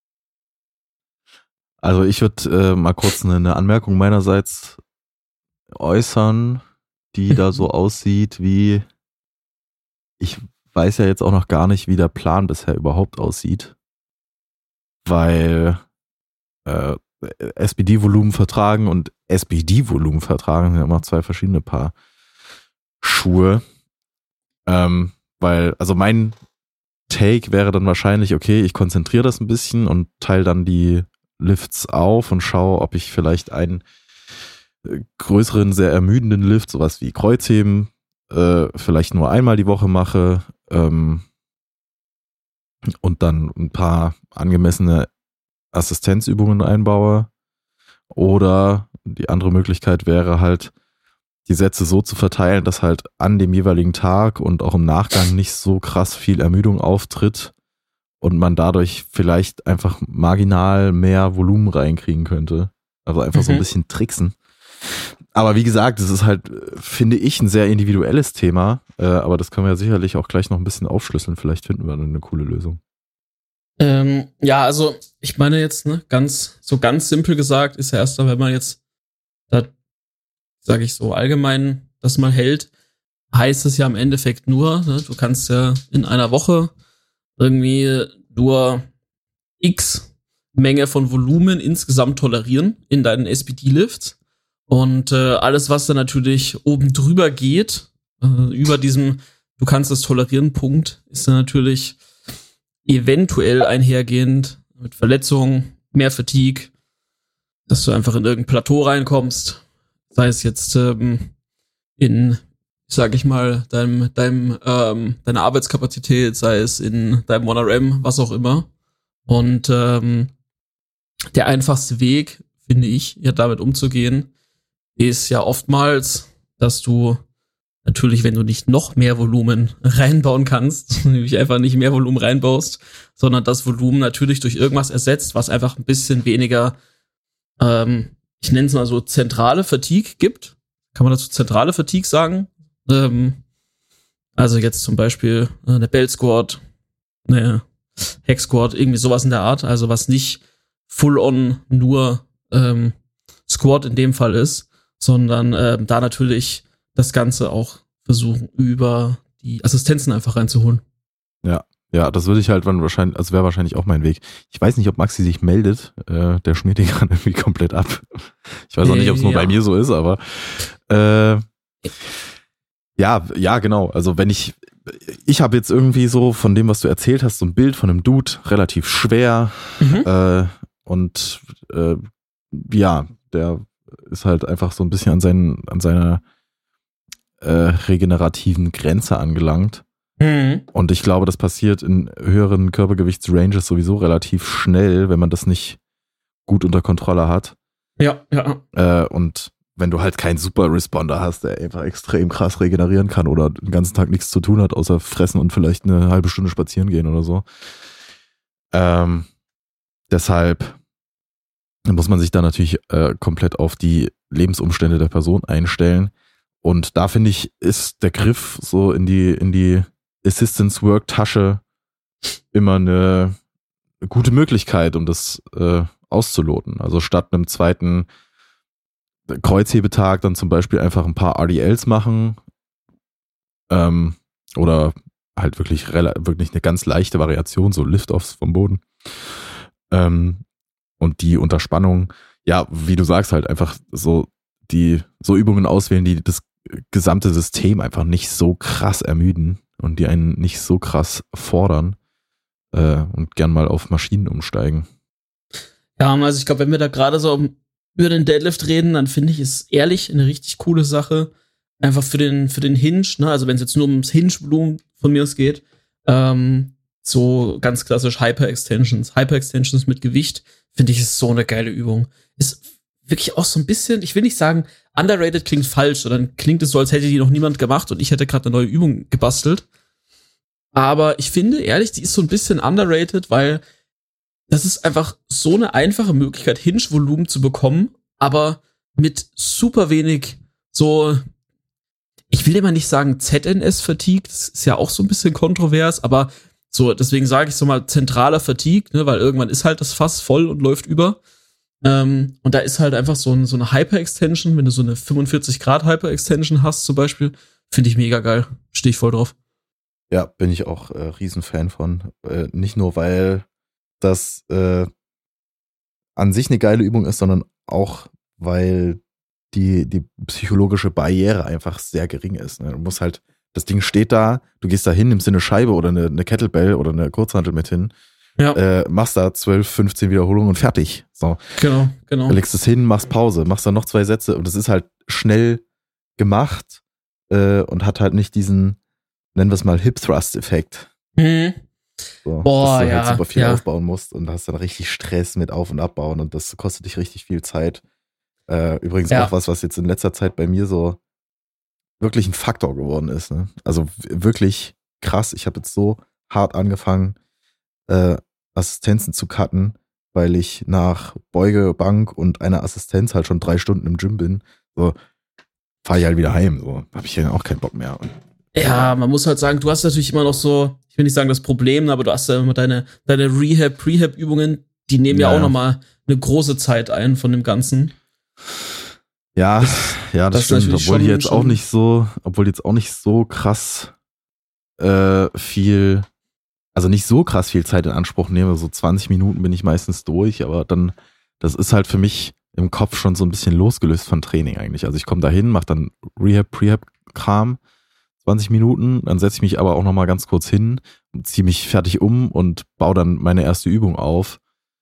Also ich würde äh, mal kurz eine, eine Anmerkung meinerseits äußern, die da so aussieht wie, ich weiß ja jetzt auch noch gar nicht, wie der Plan bisher überhaupt aussieht, weil äh, S P D-Volumen vertragen und S P D-Volumen vertragen sind ja immer zwei verschiedene Paar Schuhe. Ähm, weil, also mein Take wäre dann wahrscheinlich, okay, ich konzentriere das ein bisschen und teile dann die Lifts auf und schaue, ob ich vielleicht einen äh, größeren, sehr ermüdenden Lift, sowas wie Kreuzheben, äh, vielleicht nur einmal die Woche mache ähm, und dann ein paar angemessene Assistenzübungen einbaue. Oder die andere Möglichkeit wäre halt, die Sätze so zu verteilen, dass halt an dem jeweiligen Tag und auch im Nachgang nicht so krass viel Ermüdung auftritt und man dadurch vielleicht einfach marginal mehr Volumen reinkriegen könnte. Also einfach so ein Mhm. bisschen tricksen. Aber wie gesagt, es ist halt, finde ich, ein sehr individuelles Thema. Äh, aber das können wir ja sicherlich auch gleich noch ein bisschen aufschlüsseln. Vielleicht finden wir dann eine coole Lösung. Ähm, ja, also ich meine jetzt, ne, ganz, so ganz simpel gesagt, ist ja erst mal, wenn man jetzt, da sage ich so allgemein, das mal hält, heißt es ja im Endeffekt nur, ne, du kannst ja in einer Woche irgendwie nur X Menge von Volumen insgesamt tolerieren in deinen S P D-Lifts. Und äh, alles, was dann natürlich oben drüber geht, äh, über diesem du kannst es tolerieren, Punkt, ist dann natürlich eventuell einhergehend mit Verletzungen, mehr Fatigue, dass du einfach in irgendein Plateau reinkommst, sei es jetzt ähm, in, sag ich mal, deinem, deinem, ähm, deiner Arbeitskapazität, sei es in deinem one R M, was auch immer. Und ähm, der einfachste Weg, finde ich, ja damit umzugehen, ist ja oftmals, dass du natürlich, wenn du nicht noch mehr Volumen reinbauen kannst, nämlich einfach nicht mehr Volumen reinbaust, sondern das Volumen natürlich durch irgendwas ersetzt, was einfach ein bisschen weniger, ähm, ich nenne es mal so, zentrale Fatigue gibt. Kann man dazu zentrale Fatigue sagen? Ähm, also jetzt zum Beispiel eine Belt Squat, eine Hack Squat, irgendwie sowas in der Art, also was nicht full-on nur ähm, Squat in dem Fall ist, sondern ähm, da natürlich das Ganze auch versuchen, über die Assistenzen einfach reinzuholen. Ja, ja, das würde ich halt dann wahrscheinlich, also wäre wahrscheinlich auch mein Weg. Ich weiß nicht, ob Maxi sich meldet, äh, der schmiert den gerade irgendwie komplett ab. Ich weiß auch nicht, ob es nur ja. bei mir so ist, aber äh, ja, ja, genau. Also wenn ich, ich habe jetzt irgendwie so von dem, was du erzählt hast, so ein Bild von einem Dude, relativ schwer Mhm. äh, und äh, ja, der ist halt einfach so ein bisschen an seinen, an seiner äh, regenerativen Grenze angelangt. Mhm. Und ich glaube, das passiert in höheren Körpergewichtsranges sowieso relativ schnell, wenn man das nicht gut unter Kontrolle hat. Ja, ja. Äh, und wenn du halt keinen Super-Responder hast, der einfach extrem krass regenerieren kann oder den ganzen Tag nichts zu tun hat, außer fressen und vielleicht eine halbe Stunde spazieren gehen oder so. Ähm, deshalb muss man sich da natürlich äh, komplett auf die Lebensumstände der Person einstellen. Und da finde ich, ist der Griff so in die, in die Assistance-Work-Tasche immer eine gute Möglichkeit, um das äh, auszuloten. Also statt einem zweiten Kreuzhebetag dann zum Beispiel einfach ein paar R D Ls machen ähm, oder halt wirklich, rela- wirklich eine ganz leichte Variation, so Lift-Offs vom Boden. Ähm, und die Unterspannung, ja, wie du sagst, halt einfach so die so Übungen auswählen, die das gesamte System einfach nicht so krass ermüden und die einen nicht so krass fordern äh, und gern mal auf Maschinen umsteigen. Ja, also ich glaube, wenn wir da gerade so über den Deadlift reden, dann finde ich es ehrlich eine richtig coole Sache. Einfach für den, für den Hinge, ne? Also wenn es jetzt nur ums Hinge-Volumen von mir aus geht, ähm, so ganz klassisch Hyper-Extensions. Hyper-Extensions mit Gewicht, finde ich, ist so eine geile Übung. Ist wirklich auch so ein bisschen, ich will nicht sagen, underrated klingt falsch, sondern klingt es so, als hätte die noch niemand gemacht und ich hätte gerade eine neue Übung gebastelt. Aber ich finde, ehrlich, die ist so ein bisschen underrated, weil das ist einfach so eine einfache Möglichkeit, Hinge-Volumen zu bekommen, aber mit super wenig so, ich will immer nicht sagen Z N S-Fatigue, das ist ja auch so ein bisschen kontrovers, aber so, deswegen sage ich so mal zentraler Fatigue, ne, weil irgendwann ist halt das Fass voll und läuft über. Ähm, und da ist halt einfach so, ein, so eine Hyper-Extension, wenn du so eine fünfundvierzig Grad Hyper-Extension hast zum Beispiel, finde ich mega geil. Stehe ich voll drauf. Ja, bin ich auch äh, Riesenfan von. Äh, nicht nur, weil das äh, an sich eine geile Übung ist, sondern auch, weil die, die psychologische Barriere einfach sehr gering ist. Ne? Du musst halt, das Ding steht da, du gehst da hin, nimmst dir eine Scheibe oder eine, eine Kettlebell oder eine Kurzhantel mit hin, Ja, äh, machst da zwölf, fünfzehn Wiederholungen und fertig. So. genau, genau. Du legst es hin, machst Pause, machst dann noch zwei Sätze und es ist halt schnell gemacht äh, und hat halt nicht diesen, nennen wir es mal, Hip-Thrust-Effekt. Mhm. So, Boah, dass du ja, halt super viel ja. aufbauen musst und hast dann richtig Stress mit Auf- und Abbauen und das kostet dich richtig viel Zeit. Äh, übrigens Ja. auch was, was jetzt in letzter Zeit bei mir so wirklich ein Faktor geworden ist. Ne? Also w- wirklich krass. Ich habe jetzt so hart angefangen, äh, Assistenzen zu cutten, weil ich nach Beuge, Bank und einer Assistenz halt schon drei Stunden im Gym bin. So fahre ich halt wieder heim. So habe ich ja auch keinen Bock mehr. Und Ja, man muss halt sagen, du hast natürlich immer noch so, ich will nicht sagen das Problem, aber du hast ja immer deine, deine Rehab, Prehab-Übungen, die nehmen ja, ja auch nochmal eine große Zeit ein von dem Ganzen. Ja, das, ja, das, das stimmt, obwohl die jetzt auch nicht so, obwohl die jetzt auch nicht so krass äh, viel, also nicht so krass viel Zeit in Anspruch nehme, so zwanzig Minuten bin ich meistens durch, aber dann, das ist halt für mich im Kopf schon so ein bisschen losgelöst von Training eigentlich. Also ich komme da hin, mache dann Rehab, Prehab-Kram, zwanzig Minuten, dann setze ich mich aber auch nochmal ganz kurz hin, ziehe mich fertig um und baue dann meine erste Übung auf.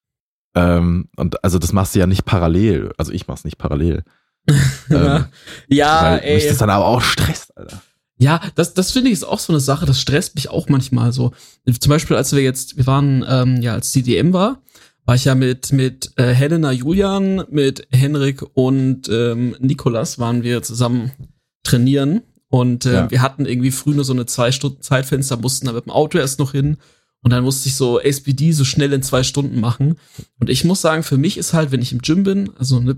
Ähm, und also das machst du ja nicht parallel, also ich mach's nicht parallel. ähm, ja, weil ey. mich das dann aber auch stresst, Alter. Ja, das, das finde ich ist auch so eine Sache, das stresst mich auch manchmal so. Zum Beispiel, als wir jetzt, wir waren, ähm, ja, als C D M war, war ich ja mit, mit äh, Helena, Julian, mit Henrik und ähm, Nikolas waren wir zusammen trainieren und äh, ja. wir hatten irgendwie früh nur so eine zwei Stunden Zeitfenster, mussten da mit dem Auto erst noch hin und dann musste ich so S P D so schnell in zwei Stunden machen und ich muss sagen, für mich ist halt, wenn ich im Gym bin, also ne,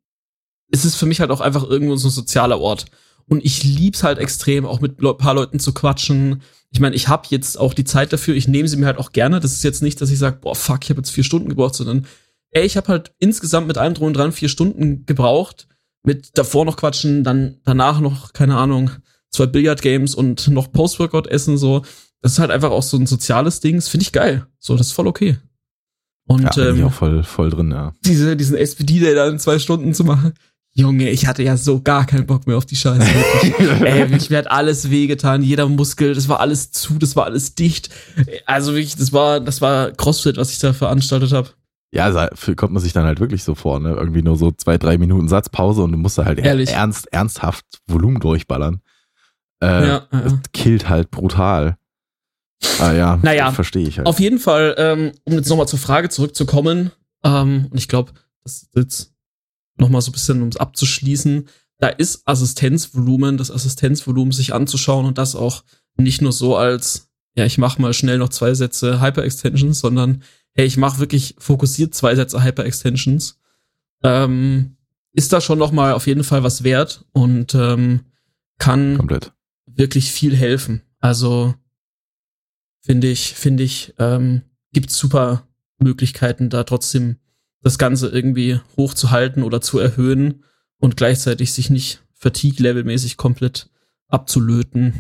ist es für mich halt auch einfach irgendwo so ein sozialer Ort. Und ich lieb's halt extrem, auch mit ein paar Leuten zu quatschen. Ich meine, ich habe jetzt auch die Zeit dafür, ich nehme sie mir halt auch gerne. Das ist jetzt nicht, dass ich sage, boah, fuck, ich habe jetzt vier Stunden gebraucht, sondern ey, ich habe halt insgesamt mit allem drum und dran vier Stunden gebraucht. Mit davor noch quatschen, dann danach noch, keine Ahnung, zwei Billiard-Games und noch Post-Workout essen, so. Das ist halt einfach auch so ein soziales Ding. Das finde ich geil. So, das ist voll okay. Und ja, bin ähm, ich auch voll, voll drin, ja. Diese, diesen S P D-Day da in zwei Stunden zu machen. Junge, ich hatte ja so gar keinen Bock mehr auf die Scheiße. Ey, mich mir hat alles wehgetan, jeder Muskel, das war alles zu, das war alles dicht. Also wirklich, das war, das war CrossFit, was ich da veranstaltet habe. Ja, also kommt man sich dann halt wirklich so vor, ne? Irgendwie nur so zwei, drei Minuten Satzpause und du musst da halt Ehrlich? ernst, ernsthaft Volumen durchballern. Äh, ja, ja. Das killt halt brutal. Ah ja, naja, verstehe ich halt. Auf jeden Fall, ähm, um jetzt nochmal zur Frage zurückzukommen, ähm, und ich glaube, das ist jetzt nochmal so ein bisschen, um es abzuschließen, da ist Assistenzvolumen, das Assistenzvolumen sich anzuschauen und das auch nicht nur so als, ja, ich mache mal schnell noch zwei Sätze Hyper-Extensions, sondern, hey, ich mache wirklich fokussiert zwei Sätze Hyper-Extensions, ähm, ist da schon nochmal auf jeden Fall was wert und ähm, kann Komplett. wirklich viel helfen. Also finde ich, finde ich, ähm, gibt super Möglichkeiten, da trotzdem das Ganze irgendwie hochzuhalten oder zu erhöhen und gleichzeitig sich nicht Fatigue-Level-mäßig komplett abzulöten.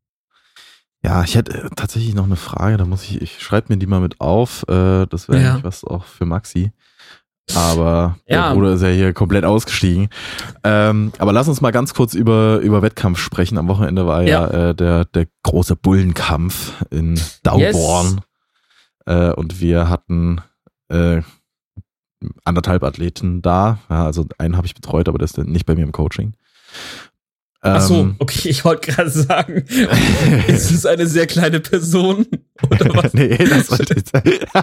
Ja, ich hätte tatsächlich noch eine Frage, da muss ich, ich schreibe mir die mal mit auf, äh, das wäre Ja. eigentlich was auch für Maxi. Aber Ja. der Bruder ist ja hier komplett ausgestiegen. Ähm, aber lass uns mal ganz kurz über, über Wettkampf sprechen. Am Wochenende war ja, Ja. äh, der, der große Bullenkampf in Dauborn. Yes. Äh, und wir hatten äh, anderthalb Athleten da. Ja, also einen habe ich betreut, aber der ist nicht bei mir im Coaching. Ach so, Ähm, okay, ich wollte gerade sagen, ist es eine sehr kleine Person oder was? nee, das wollte ich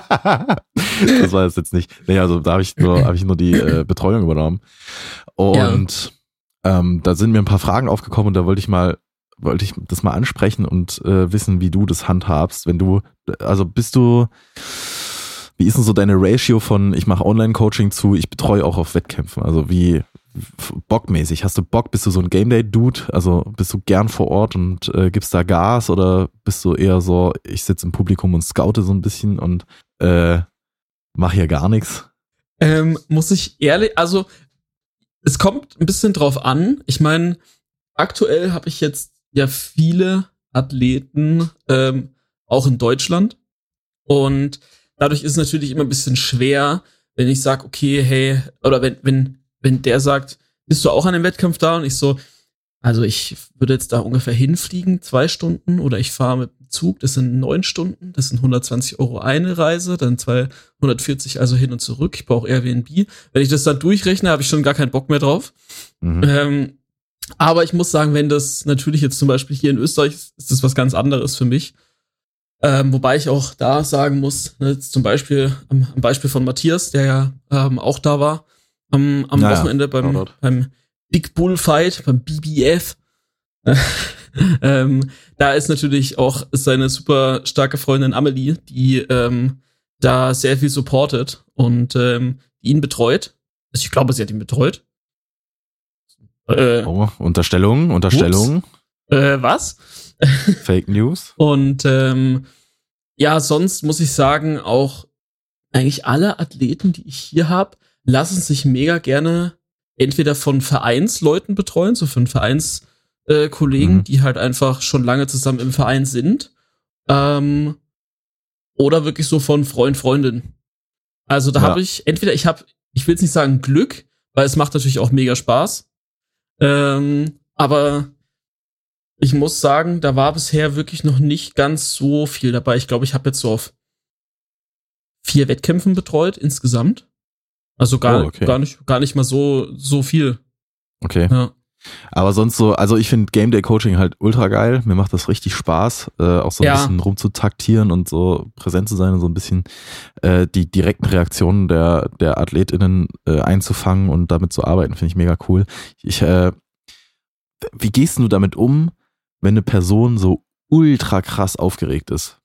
Das war das jetzt nicht. Nee, also da habe ich nur, habe ich nur die äh, Betreuung übernommen. Und ja. ähm, da sind mir ein paar Fragen aufgekommen und da wollte ich mal, wollte ich das mal ansprechen und äh, wissen, wie du das handhabst. Wenn du, also bist du, wie ist denn so deine Ratio von ich mache Online-Coaching zu, ich betreue auch auf Wettkämpfen? Also wie bockmäßig? Hast du Bock? Bist du so ein Game Day-Dude? Also bist du gern vor Ort und äh, gibst da Gas oder bist du eher so, ich sitze im Publikum und scoute so ein bisschen und äh, mach hier gar nichts? Ähm, muss ich ehrlich, also es kommt ein bisschen drauf an. Ich meine, aktuell habe ich jetzt ja viele Athleten, ähm, auch in Deutschland. Und dadurch ist es natürlich immer ein bisschen schwer, wenn ich sage, okay, hey, oder wenn, wenn, wenn der sagt, bist du auch an dem Wettkampf da? Und ich so, also ich würde jetzt da ungefähr hinfliegen, zwei Stunden, oder ich fahre mit dem Zug, das sind neun Stunden, das sind hundertzwanzig Euro eine Reise, dann zweihundertvierzig also hin und zurück. Ich brauche Airbnb. Wenn ich das dann durchrechne, habe ich schon gar keinen Bock mehr drauf. Mhm. Ähm, aber ich muss sagen, wenn das natürlich jetzt zum Beispiel hier in Österreich ist, ist das was ganz anderes für mich. Ähm, wobei ich auch da sagen muss, ne, zum Beispiel am, am Beispiel von Matthias, der ja ähm, auch da war, am, am naja, Wochenende beim, beim Big Bull Fight, beim B B F. ähm, da ist natürlich auch seine super starke Freundin Amelie, die ähm, da sehr viel supportet und ähm, ihn betreut. Also ich glaube, sie hat ihn betreut. Äh, oh, Unterstellung, Unterstellung. Äh, was? Fake News. Und ähm, ja, sonst muss ich sagen, auch eigentlich alle Athleten, die ich hier habe, lassen sich mega gerne entweder von Vereinsleuten betreuen, so von Vereinskollegen, äh, mhm. die halt einfach schon lange zusammen im Verein sind, ähm, oder wirklich so von Freund, Freundin. Also da ja. habe ich entweder, ich habe, ich will jetzt nicht sagen Glück, weil es macht natürlich auch mega Spaß, ähm, aber ich muss sagen, da war bisher wirklich noch nicht ganz so viel dabei. Ich glaube, ich habe jetzt so auf vier Wettkämpfen betreut insgesamt. Also gar, oh, okay. gar nicht, gar nicht mal so, so viel. Okay. Ja. Aber sonst so, also ich finde Game Day Coaching halt ultra geil. Mir macht das richtig Spaß, äh, auch so ein ja. bisschen rumzutaktieren und so präsent zu sein und so ein bisschen äh, die direkten Reaktionen der, der AthletInnen äh, einzufangen und damit zu arbeiten, finde ich mega cool. Ich, äh, wie gehst du damit um, wenn eine Person so ultra krass aufgeregt ist?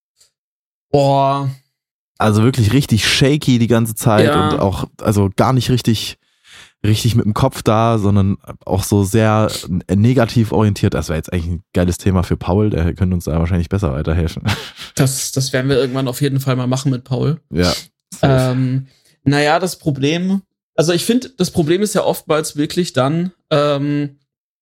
Boah. Also wirklich richtig shaky die ganze Zeit ja. und auch, also gar nicht richtig, richtig mit dem Kopf da, sondern auch so sehr negativ orientiert. Das wäre jetzt eigentlich ein geiles Thema für Paul, der könnte uns da wahrscheinlich besser weiterhelfen. Das, das werden wir irgendwann auf jeden Fall mal machen mit Paul. Ja. Ähm, naja, das Problem, also ich finde, das Problem ist ja oftmals wirklich dann, ähm,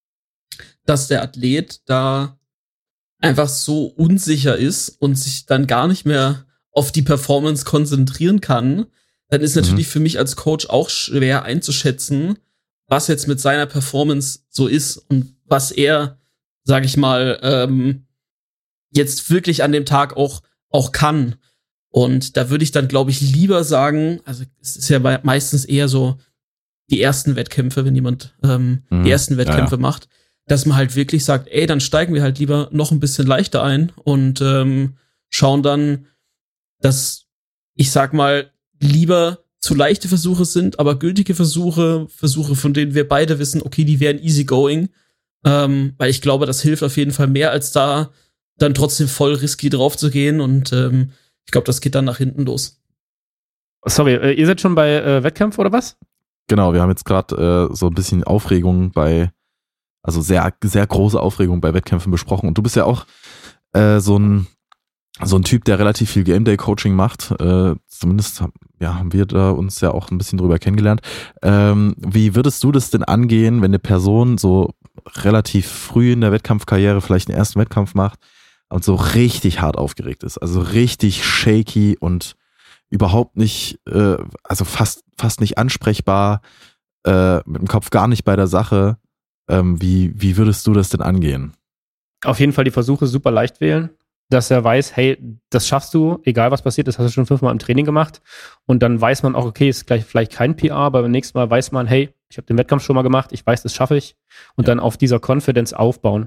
dass der Athlet da einfach so unsicher ist und sich dann gar nicht mehr auf die Performance konzentrieren kann, dann ist natürlich mhm. für mich als Coach auch schwer einzuschätzen, was jetzt mit seiner Performance so ist und was er, sag ich mal, ähm, jetzt wirklich an dem Tag auch, auch kann. Und da würde ich dann, glaube ich, lieber sagen, also es ist ja meistens eher so die ersten Wettkämpfe, wenn jemand ähm, mhm. die ersten Wettkämpfe ja, ja. macht, dass man halt wirklich sagt, ey, dann steigen wir halt lieber noch ein bisschen leichter ein und ähm, schauen dann, dass, ich sag mal, lieber zu leichte Versuche sind, aber gültige Versuche, Versuche, von denen wir beide wissen, okay, die wären easy going, ähm, weil ich glaube, das hilft auf jeden Fall mehr, als da dann trotzdem voll risky drauf zu gehen und ähm, ich glaube, das geht dann nach hinten los. Sorry, äh, ihr seid schon bei äh, Wettkampf oder was? Genau, wir haben jetzt gerade äh, so ein bisschen Aufregung bei, also sehr, sehr große Aufregung bei Wettkämpfen besprochen und du bist ja auch äh, so ein so ein Typ, der relativ viel Game Day Coaching macht, äh, zumindest ja, haben wir da uns ja auch ein bisschen drüber kennengelernt. Ähm, wie würdest du das denn angehen, wenn eine Person so relativ früh in der Wettkampfkarriere vielleicht einen ersten Wettkampf macht und so richtig hart aufgeregt ist, also richtig shaky und überhaupt nicht, äh, also fast fast nicht ansprechbar, äh, mit dem Kopf gar nicht bei der Sache. Ähm, wie wie würdest du das denn angehen? Auf jeden Fall die Versuche super leicht wählen, dass er weiß, hey, das schaffst du, egal was passiert, das hast du schon fünfmal im Training gemacht und dann weiß man auch, okay, ist gleich vielleicht kein P R, aber beim nächsten Mal weiß man, hey, ich habe den Wettkampf schon mal gemacht, ich weiß, das schaffe ich und ja. dann auf dieser Confidence aufbauen.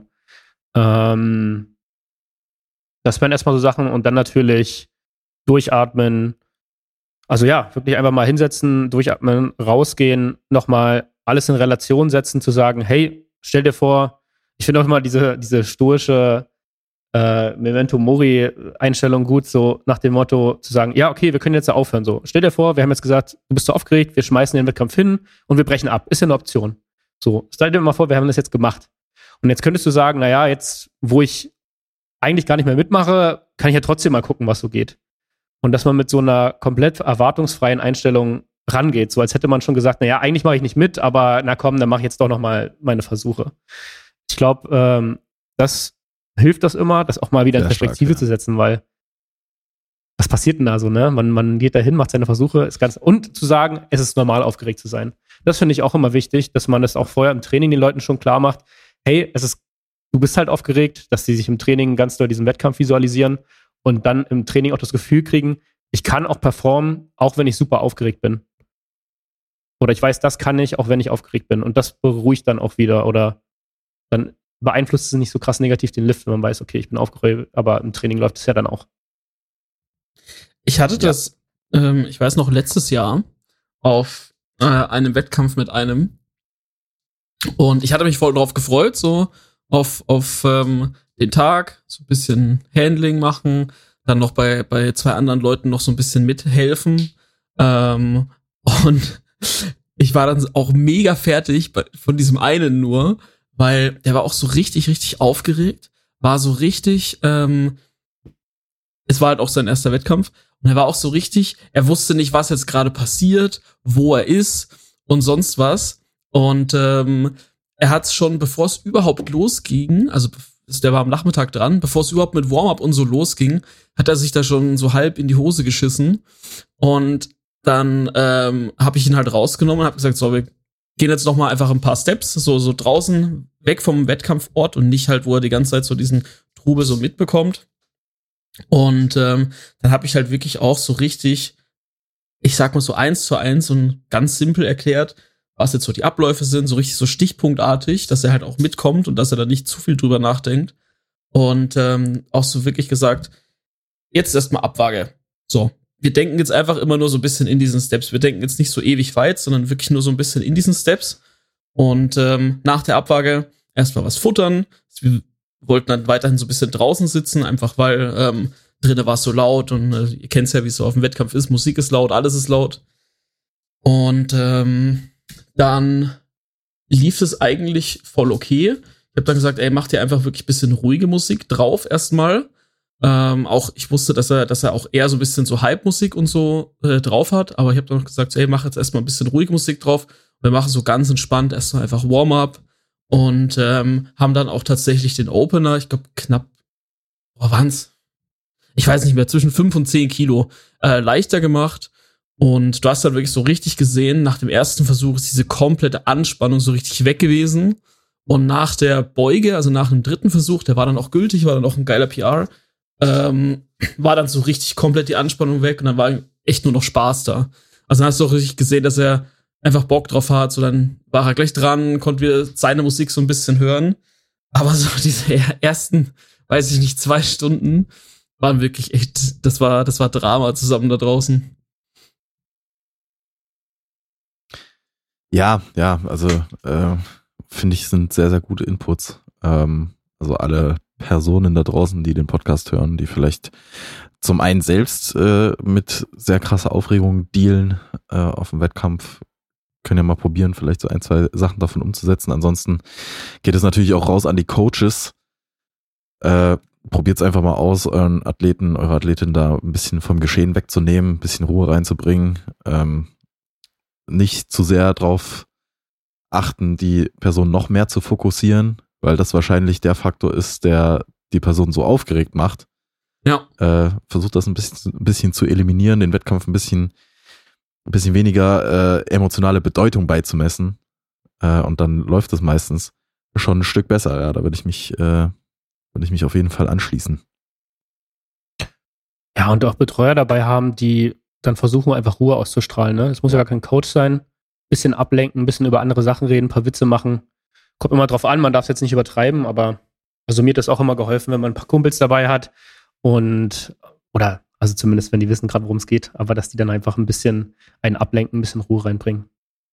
Ähm, das wären erstmal so Sachen und dann natürlich durchatmen, also ja, wirklich einfach mal hinsetzen, durchatmen, rausgehen, nochmal alles in Relation setzen, zu sagen, hey, stell dir vor, ich finde auch immer diese, diese stoische Äh, Memento Mori Einstellung gut, so nach dem Motto zu sagen, ja, okay, wir können jetzt ja aufhören. So, stell dir vor, wir haben jetzt gesagt, du bist so aufgeregt, wir schmeißen den Wettkampf hin und wir brechen ab. Ist ja eine Option. So, stell dir mal vor, wir haben das jetzt gemacht. Und jetzt könntest du sagen, naja, jetzt, wo ich eigentlich gar nicht mehr mitmache, kann ich ja trotzdem mal gucken, was so geht. Und dass man mit so einer komplett erwartungsfreien Einstellung rangeht, so als hätte man schon gesagt, naja, eigentlich mache ich nicht mit, aber na komm, dann mache ich jetzt doch noch mal meine Versuche. Ich glaube, ähm, das hilft das immer, das auch mal wieder in Sehr Perspektive stark, ja. zu setzen, weil was passiert denn da so, ne? Man, man geht da hin, macht seine Versuche, ist ganz, und zu sagen, es ist normal, aufgeregt zu sein. Das finde ich auch immer wichtig, dass man das auch vorher im Training den Leuten schon klar macht, hey, es ist, du bist halt aufgeregt, dass die sich im Training ganz doll diesen Wettkampf visualisieren und dann im Training auch das Gefühl kriegen, ich kann auch performen, auch wenn ich super aufgeregt bin. Oder ich weiß, das kann ich, auch wenn ich aufgeregt bin. Und das beruhigt dann auch wieder oder dann beeinflusst es nicht so krass negativ den Lift, wenn man weiß, okay, ich bin aufgeregt, aber im Training läuft es ja dann auch. Ich hatte das, ja. ähm, ich weiß noch, letztes Jahr auf äh, einem Wettkampf mit einem und ich hatte mich voll drauf gefreut, so auf, auf ähm, den Tag, so ein bisschen Handling machen, dann noch bei, bei zwei anderen Leuten noch so ein bisschen mithelfen ähm, und ich war dann auch mega fertig bei, von diesem einen nur, weil der war auch so richtig, richtig aufgeregt, war so richtig, ähm, es war halt auch sein erster Wettkampf und er war auch so richtig, er wusste nicht, was jetzt gerade passiert, wo er ist und sonst was. Und ähm, er hat es schon, bevor es überhaupt losging, also der war am Nachmittag dran, bevor es überhaupt mit Warm-up und so losging, hat er sich da schon so halb in die Hose geschissen. Und dann ähm, habe ich ihn halt rausgenommen und habe gesagt, so, wir gehen jetzt noch mal einfach ein paar Steps, so so draußen, weg vom Wettkampfort und nicht halt, wo er die ganze Zeit so diesen Trubel so mitbekommt. Und ähm, dann habe ich halt wirklich auch so richtig, ich sag mal so eins zu eins und ganz simpel erklärt, was jetzt so die Abläufe sind, so richtig so stichpunktartig, dass er halt auch mitkommt und dass er da nicht zu viel drüber nachdenkt. Und ähm, auch so wirklich gesagt, jetzt erstmal Abwaage. So, wir denken jetzt einfach immer nur so ein bisschen in diesen Steps. Wir denken jetzt nicht so ewig weit, sondern wirklich nur so ein bisschen in diesen Steps. Und ähm, nach der Abwaage erstmal was futtern. Wir wollten dann weiterhin so ein bisschen draußen sitzen, einfach weil ähm, drinnen war es so laut und äh, ihr kennt's ja, wie es so auf dem Wettkampf ist. Musik ist laut, alles ist laut. Und ähm, dann lief es eigentlich voll okay. Ich habe dann gesagt, ey, mach dir einfach wirklich ein bisschen ruhige Musik drauf erstmal. Ähm, auch ich wusste, dass er, dass er auch eher so ein bisschen so Hype-Musik und so äh, drauf hat, aber ich habe dann noch gesagt, ey, mach jetzt erstmal ein bisschen ruhige Musik drauf. Wir machen so ganz entspannt erstmal einfach Warm-up und ähm, haben dann auch tatsächlich den Opener, ich glaube knapp, boah, waren's? Ich weiß nicht mehr, zwischen fünf und zehn Kilo äh, leichter gemacht. Und du hast dann wirklich so richtig gesehen, nach dem ersten Versuch ist diese komplette Anspannung so richtig weg gewesen. Und nach der Beuge, also nach dem dritten Versuch, der war dann auch gültig, war dann auch ein geiler P R, ähm, war dann so richtig komplett die Anspannung weg und dann war echt nur noch Spaß da. Also dann hast du auch richtig gesehen, dass er einfach Bock drauf hat, so dann war er gleich dran, konnten wir seine Musik so ein bisschen hören. Aber so diese ersten, weiß ich nicht, zwei Stunden waren wirklich echt, das war, das war Drama zusammen da draußen. Ja, ja, also äh, finde ich, sind sehr, sehr gute Inputs. Ähm, also alle Personen da draußen, die den Podcast hören, die vielleicht zum einen selbst äh, mit sehr krasser Aufregung dealen äh, auf dem Wettkampf, können ja mal probieren, vielleicht so ein, zwei Sachen davon umzusetzen. Ansonsten geht es natürlich auch raus an die Coaches. Äh, Probiert es einfach mal aus, euren Athleten, eure Athletin da ein bisschen vom Geschehen wegzunehmen, ein bisschen Ruhe reinzubringen. Ähm, nicht zu sehr drauf achten, die Person noch mehr zu fokussieren, weil das wahrscheinlich der Faktor ist, der die Person so aufgeregt macht. Ja. Äh, versucht das ein bisschen, ein bisschen zu eliminieren, den Wettkampf ein bisschen, ein bisschen weniger äh, emotionale Bedeutung beizumessen. Äh, und dann läuft es meistens schon ein Stück besser. Ja, da würde ich mich, äh, würde ich mich auf jeden Fall anschließen. Ja, und auch Betreuer dabei haben, die dann versuchen, einfach Ruhe auszustrahlen. Ne? Es muss ja gar kein Coach sein. Bisschen ablenken, ein bisschen über andere Sachen reden, ein paar Witze machen. Kommt immer drauf an, man darf es jetzt nicht übertreiben, aber also mir hat das auch immer geholfen, wenn man ein paar Kumpels dabei hat und, oder, also zumindest, wenn die wissen gerade, worum es geht, aber dass die dann einfach ein bisschen einen ablenken, ein bisschen Ruhe reinbringen.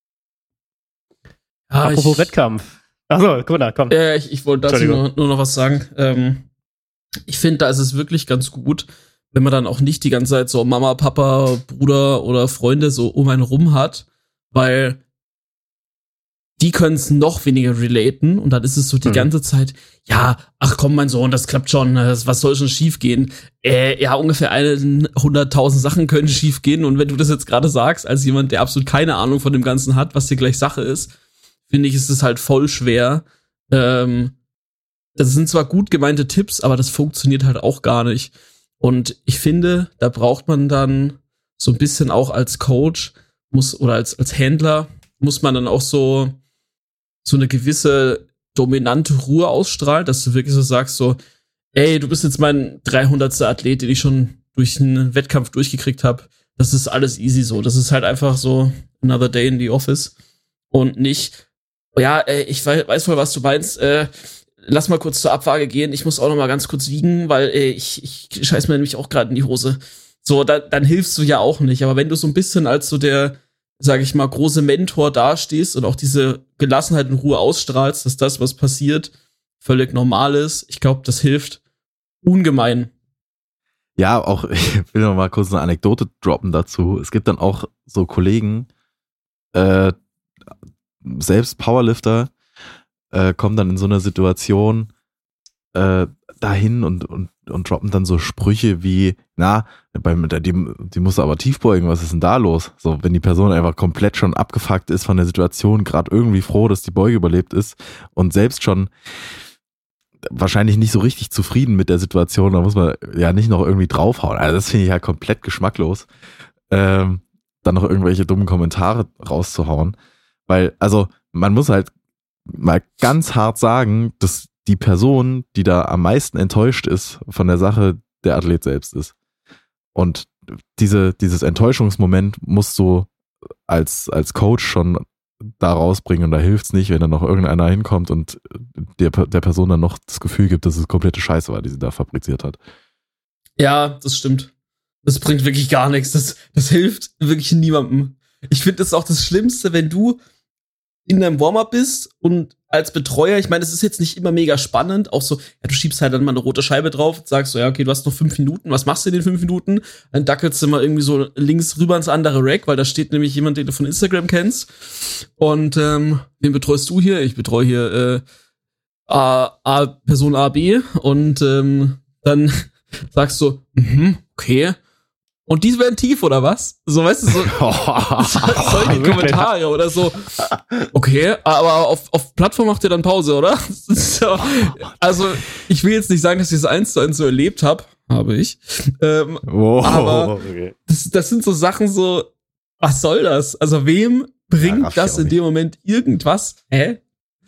Ja, Apropos ich, Wettkampf. Achso, guck mal, komm. Ja, ich, ich wollte dazu nur, nur noch was sagen. Ähm, ich finde, da ist es wirklich ganz gut, wenn man dann auch nicht die ganze Zeit so Mama, Papa, Bruder oder Freunde so um einen rum hat, weil die können es noch weniger relaten und dann ist es so die mhm. ganze Zeit, ja, ach komm, mein Sohn, das klappt schon, was soll schon schief gehen? Äh, ja, ungefähr hunderttausend Sachen können schief gehen und wenn du das jetzt gerade sagst, als jemand, der absolut keine Ahnung von dem Ganzen hat, was dir gleich Sache ist, finde ich, ist es halt voll schwer. Ähm, das sind zwar gut gemeinte Tipps, aber das funktioniert halt auch gar nicht. Und ich finde, da braucht man dann so ein bisschen auch als Coach muss oder als als Händler muss man dann auch so so eine gewisse dominante Ruhe ausstrahlen, dass du wirklich so sagst so, ey, du bist jetzt mein dreihundertster Athlet, den ich schon durch einen Wettkampf durchgekriegt habe. Das ist alles easy so. Das ist halt einfach so another day in the office und nicht, ja, ey, ich weiß, weiß voll, was du meinst. Äh, lass mal kurz zur Abwaage gehen. Ich muss auch noch mal ganz kurz wiegen, weil ey, ich, ich scheiß mir nämlich auch gerade in die Hose. So, da, dann hilfst du ja auch nicht. Aber wenn du so ein bisschen als so der, sag ich mal, große Mentor dastehst und auch diese Gelassenheit und Ruhe ausstrahlst, dass das, was passiert, völlig normal ist, ich glaube, das hilft ungemein. Ja, auch, ich will noch mal kurz eine Anekdote droppen dazu. Es gibt dann auch so Kollegen, äh, selbst Powerlifter, äh, kommen dann in so einer Situation äh, dahin und, und, und droppen dann so Sprüche wie, na, beim, die, die muss aber tief beugen, was ist denn da los? So, wenn die Person einfach komplett schon abgefuckt ist von der Situation, gerade irgendwie froh, dass die Beuge überlebt ist und selbst schon wahrscheinlich nicht so richtig zufrieden mit der Situation, da muss man ja nicht noch irgendwie draufhauen. Also das finde ich halt komplett geschmacklos. Ähm, dann noch irgendwelche dummen Kommentare rauszuhauen. Weil, also, man muss halt mal ganz hart sagen, dass die Person, die da am meisten enttäuscht ist von der Sache, der Athlet selbst ist. Und diese, dieses Enttäuschungsmoment musst du als, als Coach schon da rausbringen und da hilft's nicht, wenn dann noch irgendeiner hinkommt und der, der Person dann noch das Gefühl gibt, dass es komplette Scheiße war, die sie da fabriziert hat. Ja, das stimmt. Das bringt wirklich gar nichts. Das, das hilft wirklich niemandem. Ich finde das auch das Schlimmste, wenn du in deinem Warm-up bist und als Betreuer, ich meine, das ist jetzt nicht immer mega spannend, auch so, ja, du schiebst halt dann mal eine rote Scheibe drauf und sagst so, ja, okay, du hast noch fünf Minuten, was machst du in den fünf Minuten? Dann dackelst du mal irgendwie so links rüber ins andere Rack, weil da steht nämlich jemand, den du von Instagram kennst. Und ähm, wen betreust du hier? Ich betreue hier äh, A, A, Person A, B und ähm, dann sagst du, mhm, okay. Und die werden tief, oder was? So, weißt du, so solche Kommentare oder so. Okay, aber auf, auf Plattform macht ihr dann Pause, oder? So, also, ich will jetzt nicht sagen, dass ich das eins zu eins so erlebt habe. Habe ich. Ähm, wow, aber okay. das, das sind so Sachen so, was soll das? Also, wem bringt ja, das in dem Moment irgendwas? Hä?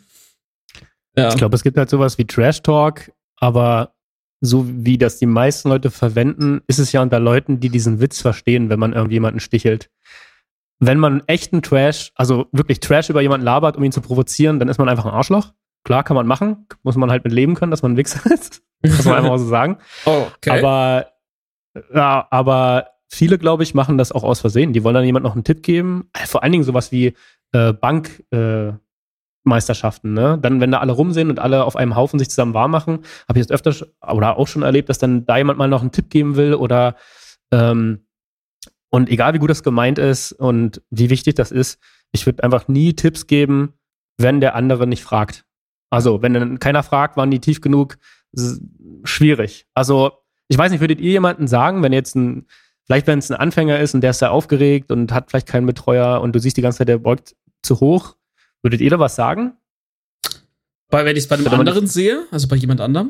Ja. Ich glaube, es gibt halt sowas wie Trash Talk, aber so wie das die meisten Leute verwenden, ist es ja unter Leuten, die diesen Witz verstehen, wenn man irgendjemanden stichelt. Wenn man echten Trash, also wirklich Trash über jemanden labert, um ihn zu provozieren, dann ist man einfach ein Arschloch. Klar, kann man machen. Muss man halt mit leben können, dass man ein Wichser ist. Muss man einfach so sagen. Oh, okay. Aber, ja, aber viele, glaube ich, machen das auch aus Versehen. Die wollen dann jemand noch einen Tipp geben. Vor allen Dingen sowas wie äh, Bank, äh, Meisterschaften, ne? Dann, wenn da alle rum sind und alle auf einem Haufen sich zusammen warm machen, habe ich das öfter oder auch schon erlebt, dass dann da jemand mal noch einen Tipp geben will oder ähm, und egal wie gut das gemeint ist und wie wichtig das ist, ich würde einfach nie Tipps geben, wenn der andere nicht fragt. Also, wenn dann keiner fragt, waren die tief genug, schwierig. Also, ich weiß nicht, würdet ihr jemanden sagen, wenn jetzt ein, vielleicht wenn es ein Anfänger ist und der ist sehr aufgeregt und hat vielleicht keinen Betreuer und du siehst die ganze Zeit, der beugt zu hoch, würdet ihr da was sagen? Weil, wenn ich es bei einem anderen sehe, also bei jemand anderem?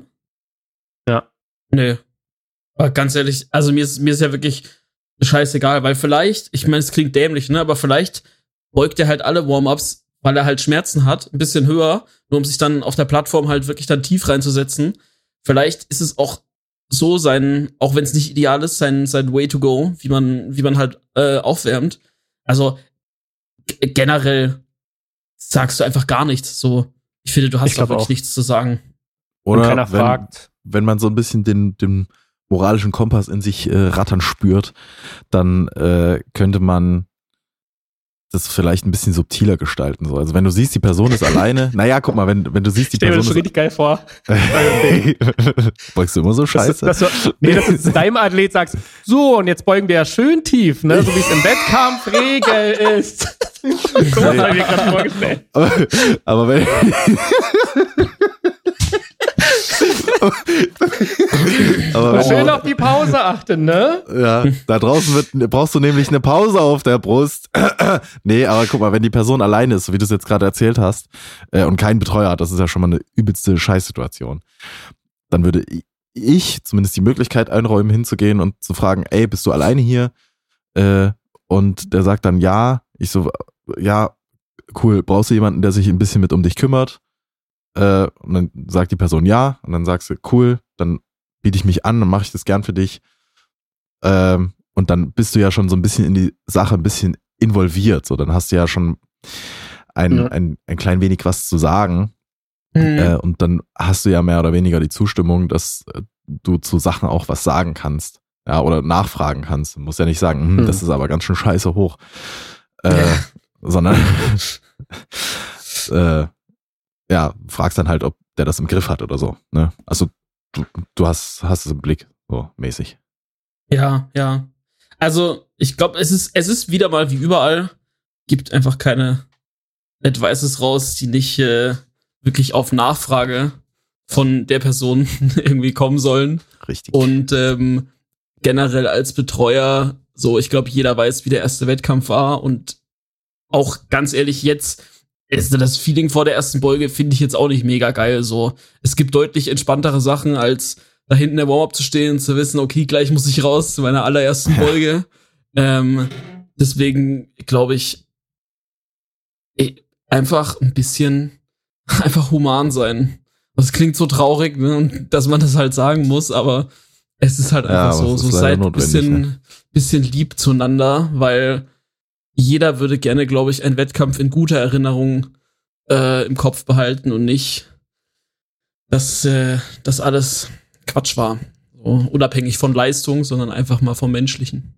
Ja. Nö. Aber ganz ehrlich, also mir ist, mir ist ja wirklich scheißegal, weil vielleicht, ich meine, es klingt dämlich, ne, aber vielleicht beugt er halt alle Warm-Ups, weil er halt Schmerzen hat, ein bisschen höher, nur um sich dann auf der Plattform halt wirklich dann tief reinzusetzen. Vielleicht ist es auch so sein, auch wenn es nicht ideal ist, sein, sein Way to go, wie man, wie man halt äh, aufwärmt. Also g- generell sagst du einfach gar nichts. So, ich finde, du hast da wirklich auch nichts zu sagen. Oder wenn keiner wenn, fragt. wenn man so ein bisschen den, den moralischen Kompass in sich äh, rattern spürt, dann äh, könnte man das vielleicht ein bisschen subtiler gestalten. So. Also wenn du siehst, die Person ist alleine, naja, guck mal, wenn, wenn du siehst, die Stell Person mir das ist... richtig geil vor. Beugst du immer so scheiße? Das, das, das, nee, dass du zu deinem Athlet sagst, so, und jetzt beugen wir ja schön tief, ne, so wie es im Wettkampf Regel ist. So was habe ich mir gerade vorgestellt. Aber, aber wenn... aber schön auf die Pause achten, ne? Ja, da draußen wird, brauchst du nämlich eine Pause auf der Brust. Nee, aber guck mal, wenn die Person alleine ist, so wie du es jetzt gerade erzählt hast, äh, und keinen Betreuer hat, das ist ja schon mal eine übelste Scheißsituation, dann würde ich zumindest die Möglichkeit einräumen, hinzugehen und zu fragen, ey, bist du alleine hier? Äh, und der sagt dann ja. Ich so, ja, cool, brauchst du jemanden, der sich ein bisschen mit um dich kümmert? Äh, und dann sagt die Person ja, und dann sagst du, cool, dann biete ich mich an, dann mache ich das gern für dich. Ähm, und dann bist du ja schon so ein bisschen in die Sache ein bisschen involviert. So, dann hast du ja schon ein, ja. ein, ein klein wenig was zu sagen. Mhm. Äh, und dann hast du ja mehr oder weniger die Zustimmung, dass äh, du zu Sachen auch was sagen kannst. Ja, oder nachfragen kannst. Du musst ja nicht sagen, hm, mhm. das ist aber ganz schön scheiße hoch. Äh, ja. Sondern äh, ja, fragst dann halt, ob der das im Griff hat oder so. Ne? Also du, du hast, hast es im Blick, so mäßig. Ja, ja. Also ich glaube, es ist, es ist wieder mal wie überall, gibt einfach keine Advices raus, die nicht äh, wirklich auf Nachfrage von der Person irgendwie kommen sollen. Richtig. Und ähm, generell als Betreuer, so, ich glaube, jeder weiß, wie der erste Wettkampf war. Und auch ganz ehrlich, jetzt ist das Feeling vor der ersten Beuge, finde ich jetzt auch nicht mega geil. So, es gibt deutlich entspanntere Sachen, als da hinten der Warm-up zu stehen, zu wissen, okay, gleich muss ich raus zu meiner allerersten Beuge. ähm, deswegen glaube ich, ey, einfach ein bisschen, einfach human sein. Das klingt so traurig, ne, dass man das halt sagen muss, aber es ist halt einfach ja, so, so seid ein bisschen, ne? bisschen lieb zueinander, weil jeder würde gerne, glaube ich, einen Wettkampf in guter Erinnerung äh, im Kopf behalten und nicht, dass äh, das alles Quatsch war. So, unabhängig von Leistung, sondern einfach mal vom Menschlichen.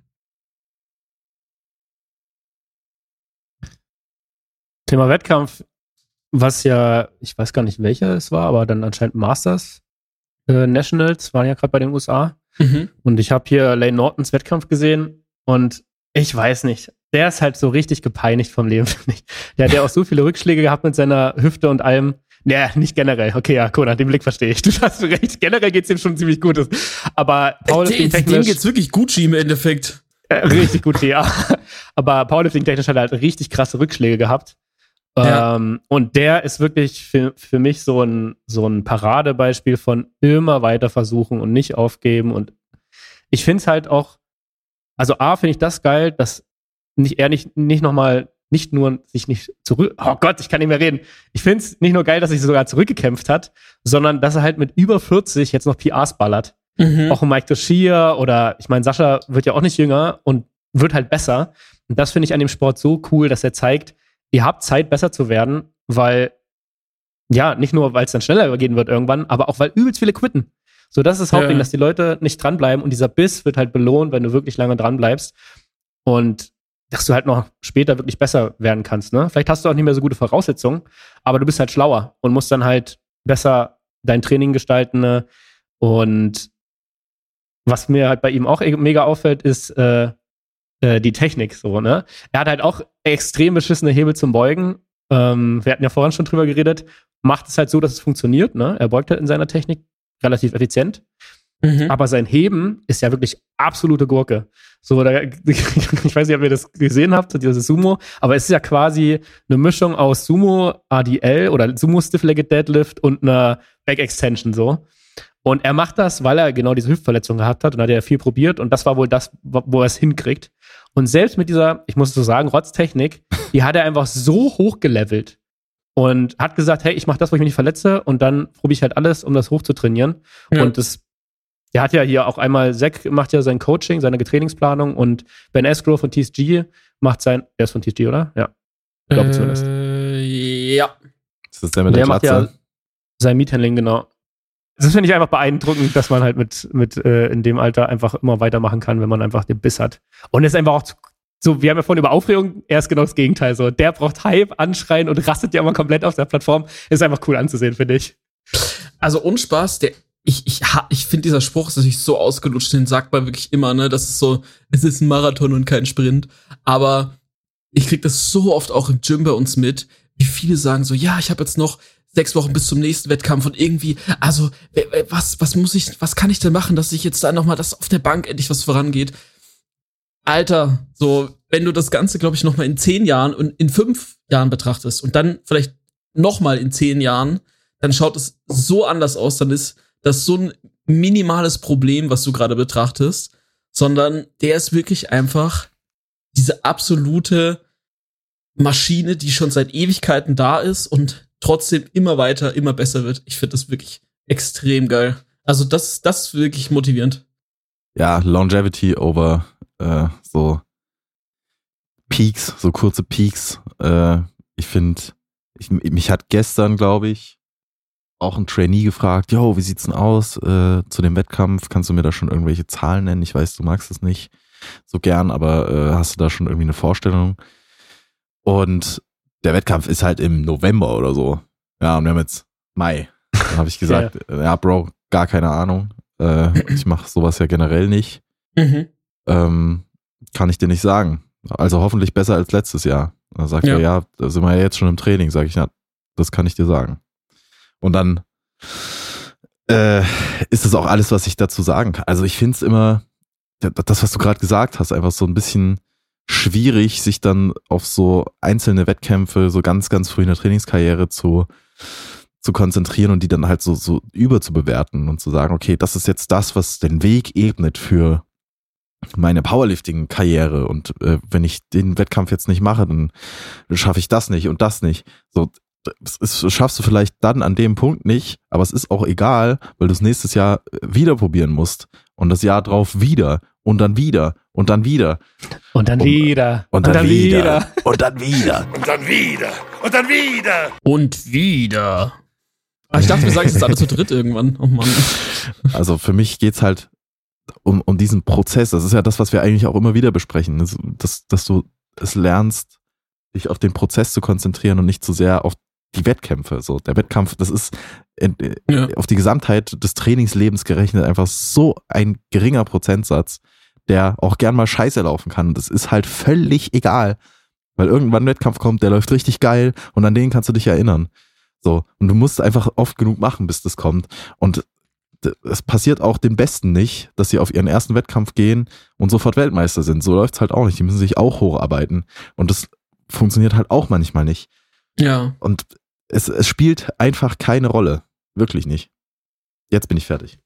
Thema Wettkampf, was ja, ich weiß gar nicht, welcher es war, aber dann anscheinend Masters äh, Nationals waren ja gerade bei den U S A. Mhm. Und ich habe hier Lane Nortons Wettkampf gesehen und ich weiß nicht, der ist halt so richtig gepeinigt vom Leben, finde ich. Der hat ja auch so viele Rückschläge gehabt mit seiner Hüfte und allem. Naja, nicht generell. Okay, ja, Conan, den Blick verstehe ich. Du hast recht. Generell geht's ihm schon ziemlich gut. Aber Powerlifting-technisch... Dem geht's wirklich Gucci im Endeffekt. Äh, richtig gut, ja. Aber Powerlifting-technisch hat er halt richtig krasse Rückschläge gehabt. Ja. Ähm, und der ist wirklich für, für mich so ein, so ein Paradebeispiel von immer weiter versuchen und nicht aufgeben. Und ich finde es halt auch, also A, finde ich das geil, dass nicht, er nicht, nicht nochmal, nicht nur sich nicht zurück, oh Gott, ich kann nicht mehr reden. Ich finde es nicht nur geil, dass er sich sogar zurückgekämpft hat, sondern dass er halt mit über vierzig jetzt noch P Rs ballert. Mhm. Auch ein Mike Toshia oder, ich meine, Sascha wird ja auch nicht jünger und wird halt besser. Und das finde ich an dem Sport so cool, dass er zeigt, ihr habt Zeit, besser zu werden, weil, ja, nicht nur, weil es dann schneller gehen wird irgendwann, aber auch, weil übelst viele quitten. So, das ist das Hauptding, Ja. dass die Leute nicht dranbleiben und dieser Biss wird halt belohnt, wenn du wirklich lange dranbleibst und dass du halt noch später wirklich besser werden kannst, ne? Vielleicht hast du auch nicht mehr so gute Voraussetzungen, aber du bist halt schlauer und musst dann halt besser dein Training gestalten, ne? Und was mir halt bei ihm auch mega auffällt, ist äh, äh, die Technik, so, ne? Er hat halt auch extrem beschissene Hebel zum Beugen. Ähm, wir hatten ja vorhin schon drüber geredet. Macht es halt so, dass es funktioniert, ne? Er beugt halt in seiner Technik relativ effizient. Mhm. Aber sein Heben ist ja wirklich absolute Gurke. So, da, ich weiß nicht, ob ihr das gesehen habt, dieses Sumo, aber es ist ja quasi eine Mischung aus Sumo A D L oder Sumo Stiff-Legged Deadlift und einer Back Extension so. Und er macht das, weil er genau diese Hüftverletzung gehabt hat und hat ja viel probiert und das war wohl das, wo er es hinkriegt. Und selbst mit dieser, ich muss so sagen, Rotztechnik, die hat er einfach so hochgelevelt und hat gesagt, hey, ich mache das, wo ich mich nicht verletze und dann probiere ich halt alles, um das hoch zu trainieren. Ja. Und das Der hat ja hier auch einmal, Zack macht ja sein Coaching, seine Trainingsplanung und Ben Askren von T S G macht sein, der ist von T S G, oder? Ja. Ich glaube äh, zumindest. Ja. Ist das der mit Der der macht ja Glatze? sein Meat-Handling, genau. Das finde ich einfach beeindruckend, dass man halt mit, mit äh, in dem Alter einfach immer weitermachen kann, wenn man einfach den Biss hat. Und es ist einfach auch zu, so, wir haben ja vorhin über Aufregung, er ist genau das Gegenteil. So, der braucht Hype, anschreien und rastet ja immer komplett auf der Plattform. Ist einfach cool anzusehen, finde ich. Also Unspaß, der ich, ich, ha- ich finde, dieser Spruch ist natürlich so ausgelutscht, den sagt man wirklich immer, ne? Das ist so, es ist ein Marathon und kein Sprint. Aber ich krieg das so oft auch im Gym bei uns mit, wie viele sagen so, ja, ich habe jetzt noch sechs Wochen bis zum nächsten Wettkampf und irgendwie, also, was, was muss ich, was kann ich denn machen, dass ich jetzt da nochmal, dass auf der Bank endlich was vorangeht? Alter, so, wenn du das Ganze, glaube ich, nochmal in zehn Jahren und in fünf Jahren betrachtest und dann vielleicht nochmal in zehn Jahren, dann schaut es so anders aus, dann ist das so ein minimales Problem, was du gerade betrachtest, sondern der ist wirklich einfach diese absolute Maschine, die schon seit Ewigkeiten da ist und trotzdem immer weiter, immer besser wird. Ich finde das wirklich extrem geil. Also das, das ist wirklich motivierend. Ja, Longevity over äh, so Peaks, so kurze Peaks. Äh, ich finde, ich, mich hat gestern, glaube ich, auch ein Trainee gefragt, yo, wie sieht's denn aus äh, zu dem Wettkampf? Kannst du mir da schon irgendwelche Zahlen nennen? Ich weiß, du magst es nicht so gern, aber äh, hast du da schon irgendwie eine Vorstellung? Und der Wettkampf ist halt im November oder so. Ja, und wir haben jetzt Mai. Da habe ich gesagt, ja. ja, Bro, gar keine Ahnung. Äh, ich mache sowas ja generell nicht. Mhm. Ähm, kann ich dir nicht sagen. Also hoffentlich besser als letztes Jahr. Da sagt Ja. er, ja, da sind wir ja jetzt schon im Training. Sag ich, ja, das kann ich dir sagen. Und dann äh, ist das auch alles, was ich dazu sagen kann. Also ich finde es immer, das, was du gerade gesagt hast, einfach so ein bisschen schwierig, sich dann auf so einzelne Wettkämpfe so ganz, ganz früh in der Trainingskarriere zu, zu konzentrieren und die dann halt so, so überzubewerten und zu sagen, okay, das ist jetzt das, was den Weg ebnet für meine Powerlifting-Karriere und äh, wenn ich den Wettkampf jetzt nicht mache, dann schaffe ich das nicht und das nicht. So, das, ist, das schaffst du vielleicht dann an dem Punkt nicht, aber es ist auch egal, weil du es nächstes Jahr wieder probieren musst und das Jahr drauf wieder und dann wieder und dann wieder. Und dann und, wieder. Und dann, und dann wieder. wieder. Und dann wieder. Und dann wieder. Und dann wieder. Und wieder. Ah, ich dachte, wir sagen es jetzt alle zu dritt irgendwann. Oh Mann. Also für mich geht's halt um, um diesen Prozess. Das ist ja das, was wir eigentlich auch immer wieder besprechen. Dass, dass du es lernst, dich auf den Prozess zu konzentrieren und nicht zu sehr auf die Wettkämpfe. So, der Wettkampf, das ist in, ja. auf die Gesamtheit des Trainingslebens gerechnet einfach so ein geringer Prozentsatz, der auch gern mal scheiße laufen kann. Das ist halt völlig egal, weil irgendwann ein Wettkampf kommt, der läuft richtig geil und an den kannst du dich erinnern. So, und du musst einfach oft genug machen, bis das kommt. Und es passiert auch den Besten nicht, dass sie auf ihren ersten Wettkampf gehen und sofort Weltmeister sind. So läuft's halt auch nicht. Die müssen sich auch hocharbeiten. Und das funktioniert halt auch manchmal nicht. Ja. Und es, es spielt einfach keine Rolle. Wirklich nicht. Jetzt bin ich fertig.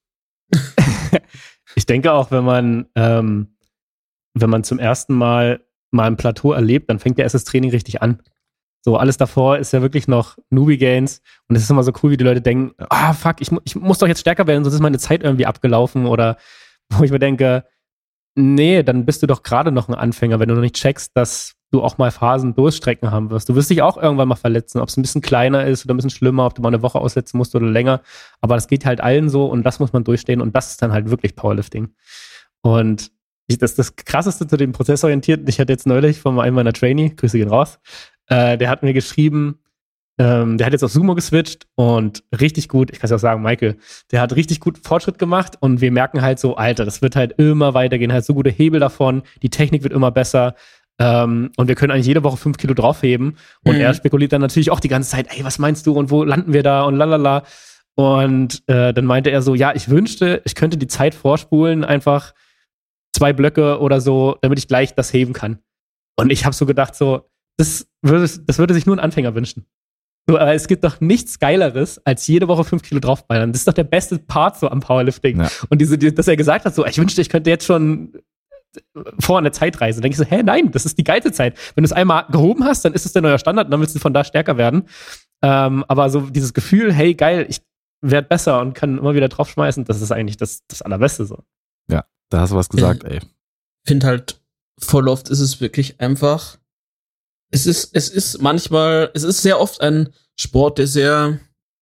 Ich denke auch, wenn man, ähm, wenn man zum ersten Mal mal ein Plateau erlebt, dann fängt ja erst das Training richtig an. So, alles davor ist ja wirklich noch Newbie-Gains und es ist immer so cool, wie die Leute denken, ah, fuck, ich, mu- ich muss doch jetzt stärker werden, sonst ist meine Zeit irgendwie abgelaufen oder wo ich mir denke, nee, dann bist du doch gerade noch ein Anfänger, wenn du noch nicht checkst, dass du auch mal Phasen Durststrecken haben wirst. Du wirst dich auch irgendwann mal verletzen, ob es ein bisschen kleiner ist oder ein bisschen schlimmer, ob du mal eine Woche aussetzen musst oder länger, aber das geht halt allen so und das muss man durchstehen und das ist dann halt wirklich Powerlifting. Und ich, das, das Krasseste zu dem Prozessorientierten, ich hatte jetzt neulich von einem meiner Trainee, Grüße gehen raus, äh, der hat mir geschrieben, ähm, der hat jetzt auf Sumo geswitcht und richtig gut, ich kann es auch sagen, Michael, der hat richtig gut Fortschritt gemacht und wir merken halt so, Alter, das wird halt immer weitergehen, halt so gute Hebel davon, die Technik wird immer besser ähm, und wir können eigentlich jede Woche fünf Kilo draufheben und mhm. er spekuliert dann natürlich auch die ganze Zeit, ey, was meinst du und wo landen wir da und lalala und äh, dann meinte er so, ja, ich wünschte, ich könnte die Zeit vorspulen, einfach zwei Blöcke oder so, damit ich gleich das heben kann. Und ich habe so gedacht, so, das würde, das würde sich nur ein Anfänger wünschen. So, aber es gibt doch nichts Geileres, als jede Woche fünf Kilo draufballern. Das ist doch der beste Part so am Powerlifting. Ja. Und diese, die, dass er gesagt hat, so, ich wünschte, ich könnte jetzt schon vor einer Zeitreise. Dann denke ich so, hä, nein, das ist die geilste Zeit. Wenn du es einmal gehoben hast, dann ist es der neue Standard und dann willst du von da stärker werden. Ähm, aber so dieses Gefühl, hey, geil, ich werde besser und kann immer wieder draufschmeißen, das ist eigentlich das, das Allerbeste so. Ja, da hast du was gesagt, ich ey. Ich finde halt, voll oft ist es wirklich einfach, es ist, es ist manchmal, es ist sehr oft ein Sport, der sehr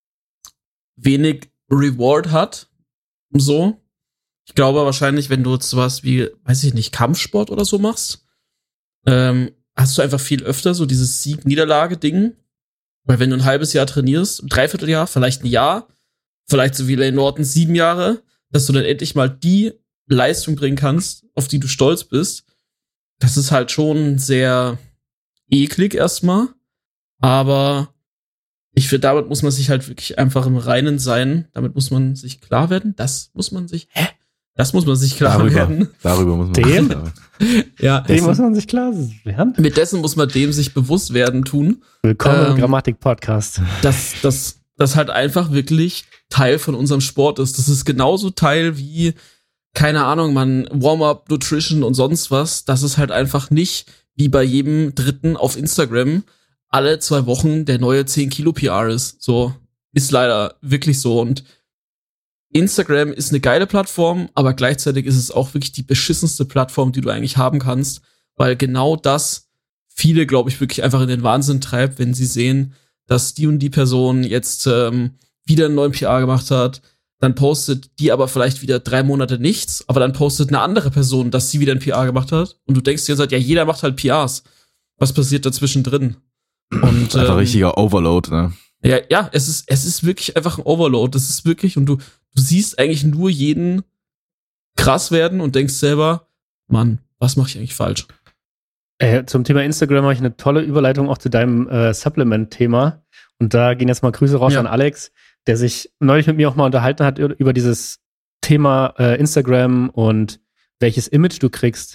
wenig Reward hat. So. Ich glaube wahrscheinlich, wenn du jetzt was wie, weiß ich nicht, Kampfsport oder so machst, ähm, hast du einfach viel öfter so dieses Sieg-Niederlage-Ding. Weil wenn du ein halbes Jahr trainierst, ein Dreivierteljahr, vielleicht ein Jahr, vielleicht so wie Lane Norton sieben Jahre, dass du dann endlich mal die Leistung bringen kannst, auf die du stolz bist, das ist halt schon sehr eklig erstmal. Aber ich finde, damit muss man sich halt wirklich einfach im Reinen sein. Damit muss man sich klar werden. Das muss man sich, hä? Das muss man sich klar darüber, werden. Darüber muss man dem? sich klar werden. Ja, dem dessen, muss man sich klar werden. Mit dessen muss man dem sich bewusst werden tun. Willkommen ähm, im Grammatik-Podcast. Dass das, das halt einfach wirklich Teil von unserem Sport ist. Das ist genauso Teil wie, keine Ahnung, man, Warm-up, Nutrition und sonst was. Das ist halt einfach nicht wie bei jedem Dritten auf Instagram alle zwei Wochen der neue zehn Kilo P R ist. So, ist leider wirklich so. Und Instagram ist eine geile Plattform, aber gleichzeitig ist es auch wirklich die beschissenste Plattform, die du eigentlich haben kannst, weil genau das viele, glaube ich, wirklich einfach in den Wahnsinn treibt, wenn sie sehen, dass die und die Person jetzt ähm, wieder einen neuen P R gemacht hat, dann postet die aber vielleicht wieder drei Monate nichts, aber dann postet eine andere Person, dass sie wieder ein P R gemacht hat und du denkst dir halt, ja, jeder macht halt P Rs. Was passiert dazwischen drin? Und, einfach ähm, richtiger Overload, ne? Ja, ja, es ist, es ist wirklich einfach ein Overload. Das ist wirklich, und du, du siehst eigentlich nur jeden krass werden und denkst selber, Mann, was mache ich eigentlich falsch? Äh, zum Thema Instagram habe ich eine tolle Überleitung auch zu deinem äh, Supplement-Thema. Und da gehen jetzt mal Grüße raus ja. an Alex. der sich neulich mit mir auch mal unterhalten hat über dieses Thema äh, Instagram und welches Image du kriegst.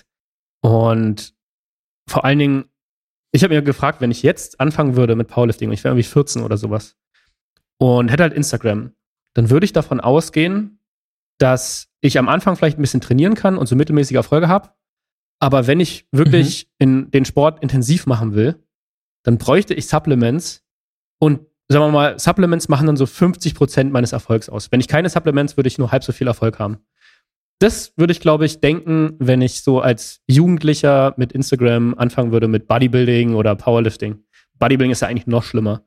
Und vor allen Dingen, ich habe mir gefragt, wenn ich jetzt anfangen würde mit Powerlifting, und ich wäre irgendwie vierzehn oder sowas, und hätte halt Instagram, dann würde ich davon ausgehen, dass ich am Anfang vielleicht ein bisschen trainieren kann und so mittelmäßige Erfolge habe. Aber wenn ich wirklich mhm. in den Sport intensiv machen will, dann bräuchte ich Supplements. Und sagen wir mal, Supplements machen dann so fünfzig Prozent meines Erfolgs aus. Wenn ich keine Supplements, würde ich nur halb so viel Erfolg haben. Das würde ich, glaube ich, denken, wenn ich so als Jugendlicher mit Instagram anfangen würde mit Bodybuilding oder Powerlifting. Bodybuilding ist ja eigentlich noch schlimmer.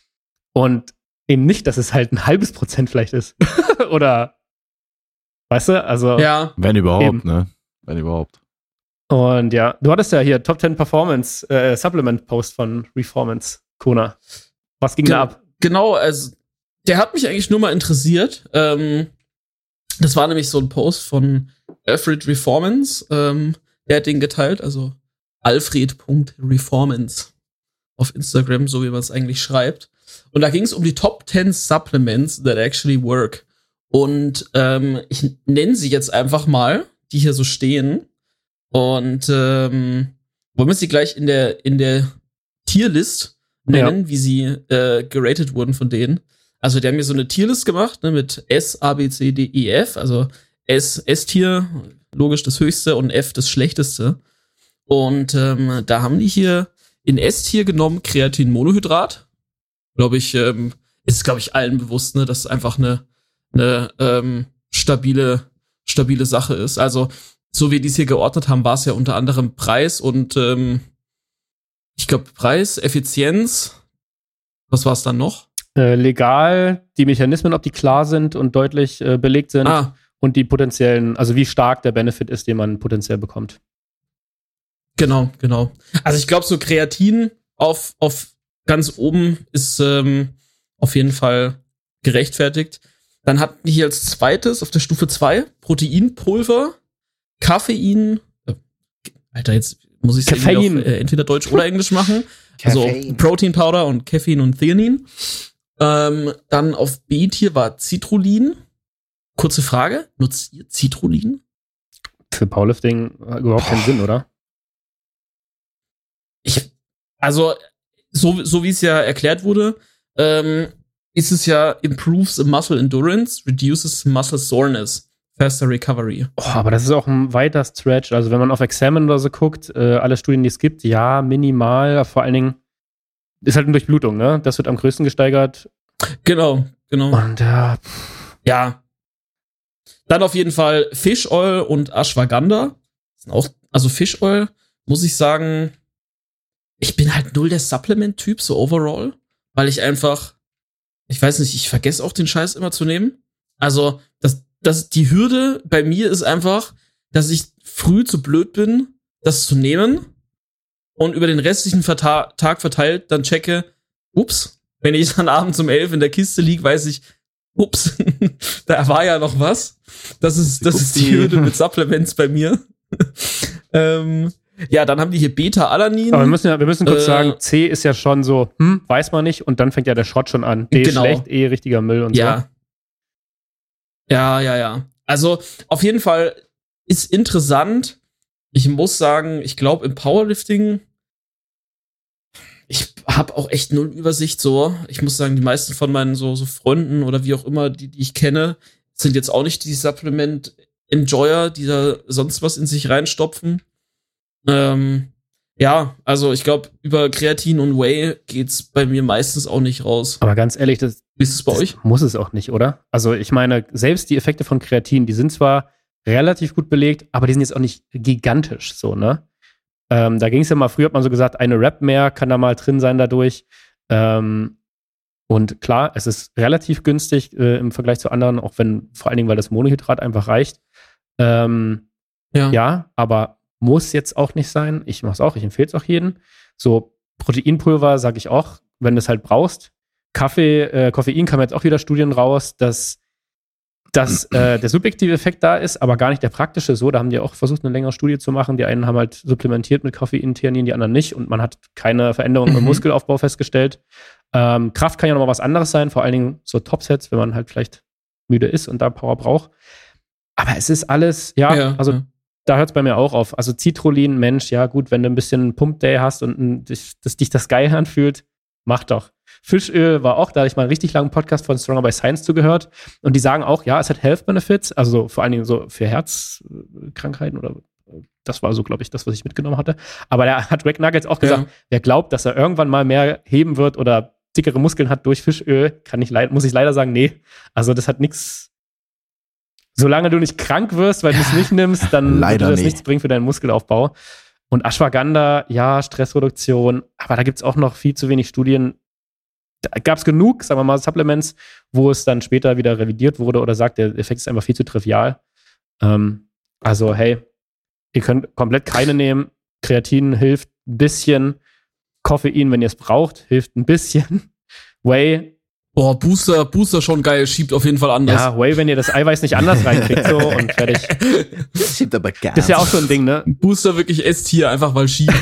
Und eben nicht, dass es halt ein halbes Prozent vielleicht ist. Oder, weißt du, also. Ja. Wenn überhaupt, eben. ne? Wenn überhaupt. Und ja, du hattest ja hier Top zehn Performance äh, Supplement Post von Reformance, Kona. Was ging Ge- da ab? Genau, also der hat mich eigentlich nur mal interessiert. Ähm, das war nämlich so ein Post von Alfred Reformance. Ähm, der hat den geteilt, also alfred.reformance auf Instagram, so wie man es eigentlich schreibt. Und da ging es um die Top zehn Supplements that actually work. Und ähm, ich nenne sie jetzt einfach mal, die hier so stehen. Und ähm, wollen wir sie gleich in der in der Tierlist nennen, ja. wie sie äh, geratet wurden von denen. Also die haben mir so eine Tierlist gemacht, ne, mit S, A, B, C, D, E, F. Also S, S-Tier, logisch das höchste, und F das schlechteste. Und ähm, da haben die hier in S-Tier genommen Kreatinmonohydrat. Glaube ich, ähm, ist, glaube ich, allen bewusst, ne, dass es einfach eine, eine ähm, stabile, stabile Sache ist. Also, so wie die es hier geordnet haben, war es ja unter anderem Preis und ähm, ich glaube Preis, Effizienz. Was war es dann noch? Äh, legal, die Mechanismen, ob die klar sind und deutlich äh, belegt sind, Ah. und die potenziellen, also wie stark der Benefit ist, den man potenziell bekommt. Genau, genau. Also ich glaube, so Kreatin auf, auf ganz oben ist ähm, auf jeden Fall gerechtfertigt. Dann hatten die hier als zweites auf der Stufe zwei Proteinpulver, Koffein, äh, Alter, jetzt muss ich es auf äh, entweder Deutsch oder Englisch machen. Also Protein Powder und Koffein und Theanin. Ähm, dann auf B-Tier war Citrullin. Kurze Frage, nutzt ihr Citrullin? Für Powerlifting überhaupt keinen Sinn, oder? Ich, also, so, so wie es ja erklärt wurde, ähm, ist es ja improves the muscle endurance, reduces muscle soreness, faster recovery. Oh, aber das ist auch ein weiter Stretch. Also wenn man auf Examine oder so guckt, äh, alle Studien, die es gibt, ja, minimal, vor allen Dingen ist halt eine Durchblutung, ne? Das wird am größten gesteigert. Genau, genau. Und ja, ja. Dann auf jeden Fall Fish Oil und Ashwagandha. Das sind auch, also Fish Oil, muss ich sagen, ich bin halt null der Supplement-Typ, so overall, weil ich einfach, ich weiß nicht, ich vergesse auch den Scheiß immer zu nehmen. Also, das, das, die Hürde bei mir ist einfach, dass ich früh zu blöd bin, das zu nehmen und über den restlichen Verta- Tag verteilt dann checke, ups, wenn ich dann abends um elf in der Kiste liege, weiß ich, ups, da war ja noch was. Das ist, das ist die Hürde mit Supplements bei mir. ähm, ja, dann haben die hier Beta-Alanin. Aber wir müssen ja, wir müssen kurz äh, sagen, C ist ja schon so, hm, weiß man nicht, und dann fängt ja der Schrott schon an. D genau. ist schlecht, E richtiger Müll und ja. so. Ja, ja, ja. Also, auf jeden Fall ist interessant. Ich muss sagen, ich glaube, im Powerlifting, ich habe auch echt null Übersicht so. Ich muss sagen, die meisten von meinen so, so Freunden oder wie auch immer, die, die ich kenne, sind jetzt auch nicht die Supplement-Enjoyer, die da sonst was in sich reinstopfen. Ähm, ja, also ich glaube, über Kreatin und Whey geht's bei mir meistens auch nicht raus. Aber ganz ehrlich, das, Wie ist es bei das euch? muss es auch nicht, oder? Also ich meine, selbst die Effekte von Kreatin, die sind zwar relativ gut belegt, aber die sind jetzt auch nicht gigantisch so, ne? Ähm, da ging es ja mal, früher hat man so gesagt, eine Rep mehr kann da mal drin sein dadurch. Ähm, und klar, es ist relativ günstig äh, im Vergleich zu anderen, auch wenn, vor allen Dingen, weil das Monohydrat einfach reicht. Ähm, Ja. ja, aber muss jetzt auch nicht sein. Ich mache es auch, ich empfehle es auch jedem. So Proteinpulver sage ich auch, wenn du es halt brauchst. Kaffee, äh, Koffein kam jetzt auch wieder Studien raus, dass dass äh, der subjektive Effekt da ist, aber gar nicht der praktische so. Da haben die auch versucht, eine längere Studie zu machen. Die einen haben halt supplementiert mit Koffein, Theanin, die anderen nicht. Und man hat keine Veränderung mhm. im Muskelaufbau festgestellt. Ähm, Kraft kann ja nochmal was anderes sein, vor allen Dingen so Topsets, wenn man halt vielleicht müde ist und da Power braucht. Aber es ist alles, ja, ja also ja. da hört es bei mir auch auf. Also Citrullin, Mensch, ja gut, wenn du ein bisschen Pump-Day hast und ein, das, das dich das geil anfühlt, mach doch. Fischöl war auch, da hatte ich mal einen richtig langen Podcast von Stronger by Science zugehört. Und die sagen auch, ja, es hat Health Benefits, also vor allen Dingen so für Herzkrankheiten oder das war so, glaube ich, das, was ich mitgenommen hatte. Aber da hat Greg Nuggets auch gesagt, ja. wer glaubt, dass er irgendwann mal mehr heben wird oder dickere Muskeln hat durch Fischöl, kann ich leid- muss ich leider sagen, nee. Also das hat nichts. Solange du nicht krank wirst, weil du es nicht nimmst, dann wird das nee. nichts bringen für deinen Muskelaufbau. Und Ashwagandha, ja, Stressreduktion, aber da gibt es auch noch viel zu wenig Studien. Da gab es genug, sagen wir mal, Supplements, wo es dann später wieder revidiert wurde oder sagt, der Effekt ist einfach viel zu trivial. Ähm, also, hey, ihr könnt komplett keine nehmen. Kreatin hilft ein bisschen. Koffein, wenn ihr es braucht, hilft ein bisschen. Whey. Boah, Booster, Booster schon geil, schiebt auf jeden Fall anders. Ja, Whey, wenn ihr das Eiweiß nicht anders reinkriegt, so und fertig. Das schiebt aber gar. Das ist ja auch so ein Ding, ne? Booster wirklich S-Tier, einfach weil schiebt.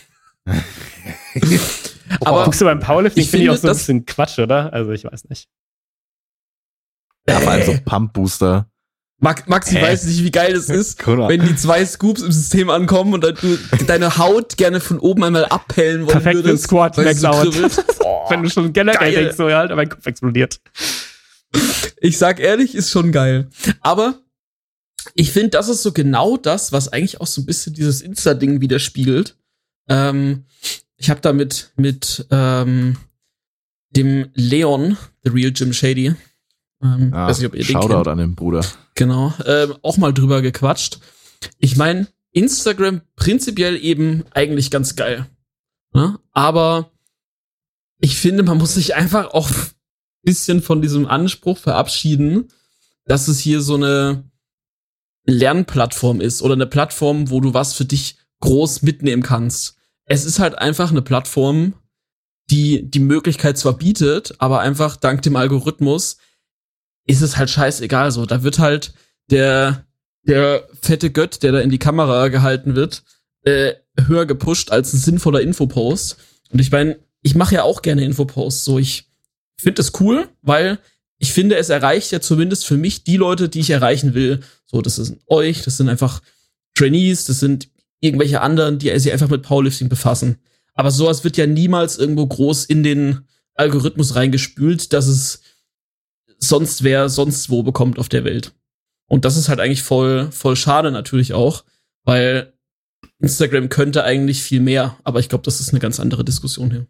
Aber guckst du beim Powerlifting, finde ich auch so ein bisschen Quatsch, oder? Also ich weiß nicht. Ja, vor allem so Pump-Booster. Max, Maxi Hä? weiß nicht, wie geil das ist, cool. wenn die zwei Scoops im System ankommen und du deine Haut gerne von oben einmal abhellen wollen Perfekt würdest. für Squat, Max Out. Oh, wenn du schon generell geil. denkst, so ja, mein Kopf explodiert. Ich sag ehrlich, ist schon geil. Aber ich finde, das ist so genau das, was eigentlich auch so ein bisschen dieses Insta-Ding widerspiegelt. Ähm, ich habe da mit, mit ähm, dem Leon, The Real Jim Shady, ähm, Ah, weiß nicht, ob ihr den Shoutout kennt. an den Bruder. Genau, ähm, auch mal drüber gequatscht. Ich meine, Instagram prinzipiell eben eigentlich ganz geil. Ne? Aber ich finde, man muss sich einfach auch ein bisschen von diesem Anspruch verabschieden, dass es hier so eine Lernplattform ist oder eine Plattform, wo du was für dich groß mitnehmen kannst. Es ist halt einfach eine Plattform, die die Möglichkeit zwar bietet, aber einfach dank dem Algorithmus ist es halt scheißegal so. Da wird halt der, der fette Gött, der da in die Kamera gehalten wird, äh, höher gepusht als ein sinnvoller Infopost. Und ich meine, ich mache ja auch gerne Infoposts. So, ich finde es cool, weil ich finde, es erreicht ja zumindest für mich die Leute, die ich erreichen will. So, das sind euch, das sind einfach Trainees, das sind irgendwelche anderen, die sich einfach mit Powerlifting befassen. Aber sowas wird ja niemals irgendwo groß in den Algorithmus reingespült, dass es sonst wer sonst wo bekommt auf der Welt. Und das ist halt eigentlich voll, voll schade natürlich auch, weil Instagram könnte eigentlich viel mehr, aber ich glaube, das ist eine ganz andere Diskussion hier.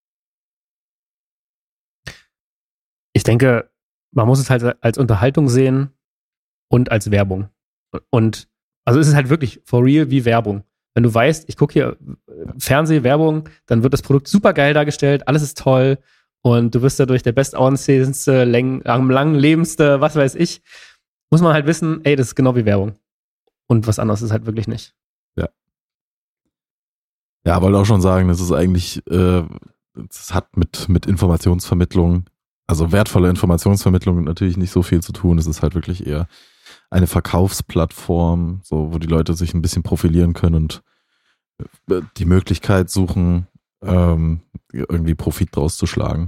Ich denke, man muss es halt als Unterhaltung sehen und als Werbung. Und also es ist halt wirklich for real wie Werbung. Wenn du weißt, ich gucke hier Fernsehwerbung, dann wird das Produkt super geil dargestellt, alles ist toll und du wirst dadurch der bestaussehendste, läng- am langen lebendste, was weiß ich. Muss man halt wissen, ey, das ist genau wie Werbung. Und was anderes ist halt wirklich nicht. Ja. Ja, wollte auch schon sagen, das ist eigentlich, äh, das hat mit, mit Informationsvermittlung, also wertvolle Informationsvermittlung natürlich nicht so viel zu tun. Es ist halt wirklich eher eine Verkaufsplattform, so, wo die Leute sich ein bisschen profilieren können und die Möglichkeit suchen, ähm, irgendwie Profit draus zu schlagen.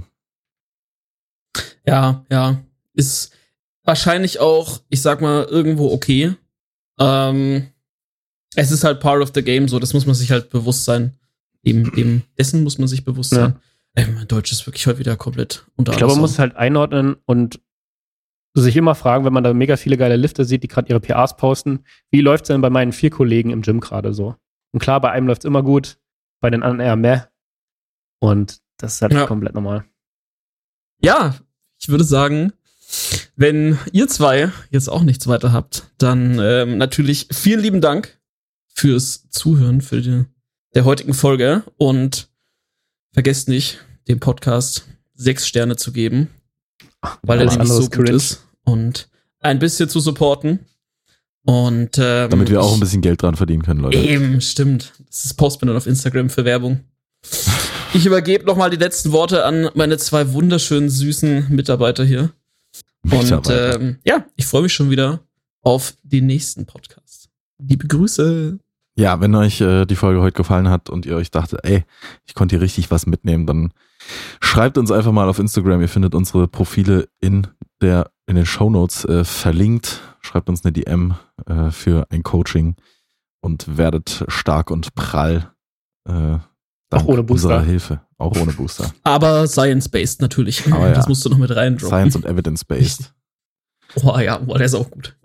Ja, ja. Ist wahrscheinlich auch, ich sag mal, irgendwo okay. Ähm, es ist halt part of the game, so, das muss man sich halt bewusst sein. Dem, dem dessen muss man sich bewusst Ja. sein. Ey, mein Deutsch ist wirklich heute wieder komplett unter Ich glaube, man alles muss es halt einordnen und sich immer fragen, wenn man da mega viele geile Lifter sieht, die gerade ihre P As posten, wie läuft's denn bei meinen vier Kollegen im Gym gerade so? Und klar, bei einem läuft's immer gut, bei den anderen eher meh. Und das ist halt Ja. komplett normal. Ja, ich würde sagen, wenn ihr zwei jetzt auch nichts weiter habt, dann ähm, natürlich vielen lieben Dank fürs Zuhören, für die, der heutigen Folge und vergesst nicht, dem Podcast sechs Sterne zu geben, weil er Alles nämlich so anderes gut cringe. ist und ein bisschen zu supporten und ähm, Damit wir auch ein ich- bisschen Geld dran verdienen können, Leute. Eben, stimmt. Das ist Postman auf Instagram für Werbung. Ich übergebe noch mal die letzten Worte an meine zwei wunderschönen, süßen Mitarbeiter hier. Und ähm, ja, ich freue mich schon wieder auf den nächsten Podcast. Liebe Grüße. Ja, wenn euch äh, die Folge heute gefallen hat und ihr euch dachtet, ey, ich konnte hier richtig was mitnehmen, dann schreibt uns einfach mal auf Instagram. Ihr findet unsere Profile in der in den Shownotes äh, verlinkt. Schreibt uns eine D M äh, für ein Coaching und werdet stark und prall. Äh, Auch ohne Booster. Unserer Hilfe. Auch ohne Booster. Aber science-based natürlich. Aber das ja. musst du noch mit rein droppen. Science und Evidence-based. Oh ja, boah, der ist auch gut.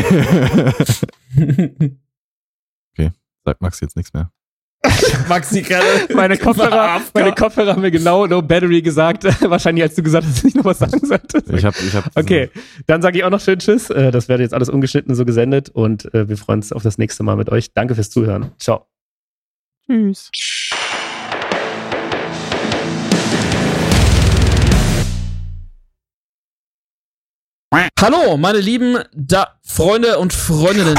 Okay, sagt Max jetzt nichts mehr. Maxi gerade. Meine Kopfhörer, meine Kopfhörer haben mir genau No Battery gesagt. Wahrscheinlich, als du gesagt hast, dass ich noch was sagen sollte. Ich hab, ich hab Okay, dann sage ich auch noch schön Tschüss. Äh, Das werde jetzt alles ungeschnitten so gesendet und äh, wir freuen uns auf das nächste Mal mit euch. Danke fürs Zuhören. Ciao. Tschüss. Hallo, meine lieben da Freunde und Freundinnen.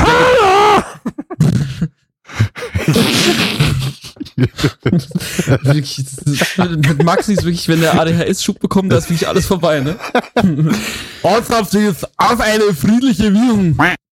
Wirklich, das ist, mit Maxi ist wirklich, wenn der A D H S-Schub bekommt, da ist wirklich alles vorbei, ne? Ortsaft ist auf eine friedliche Wiesen.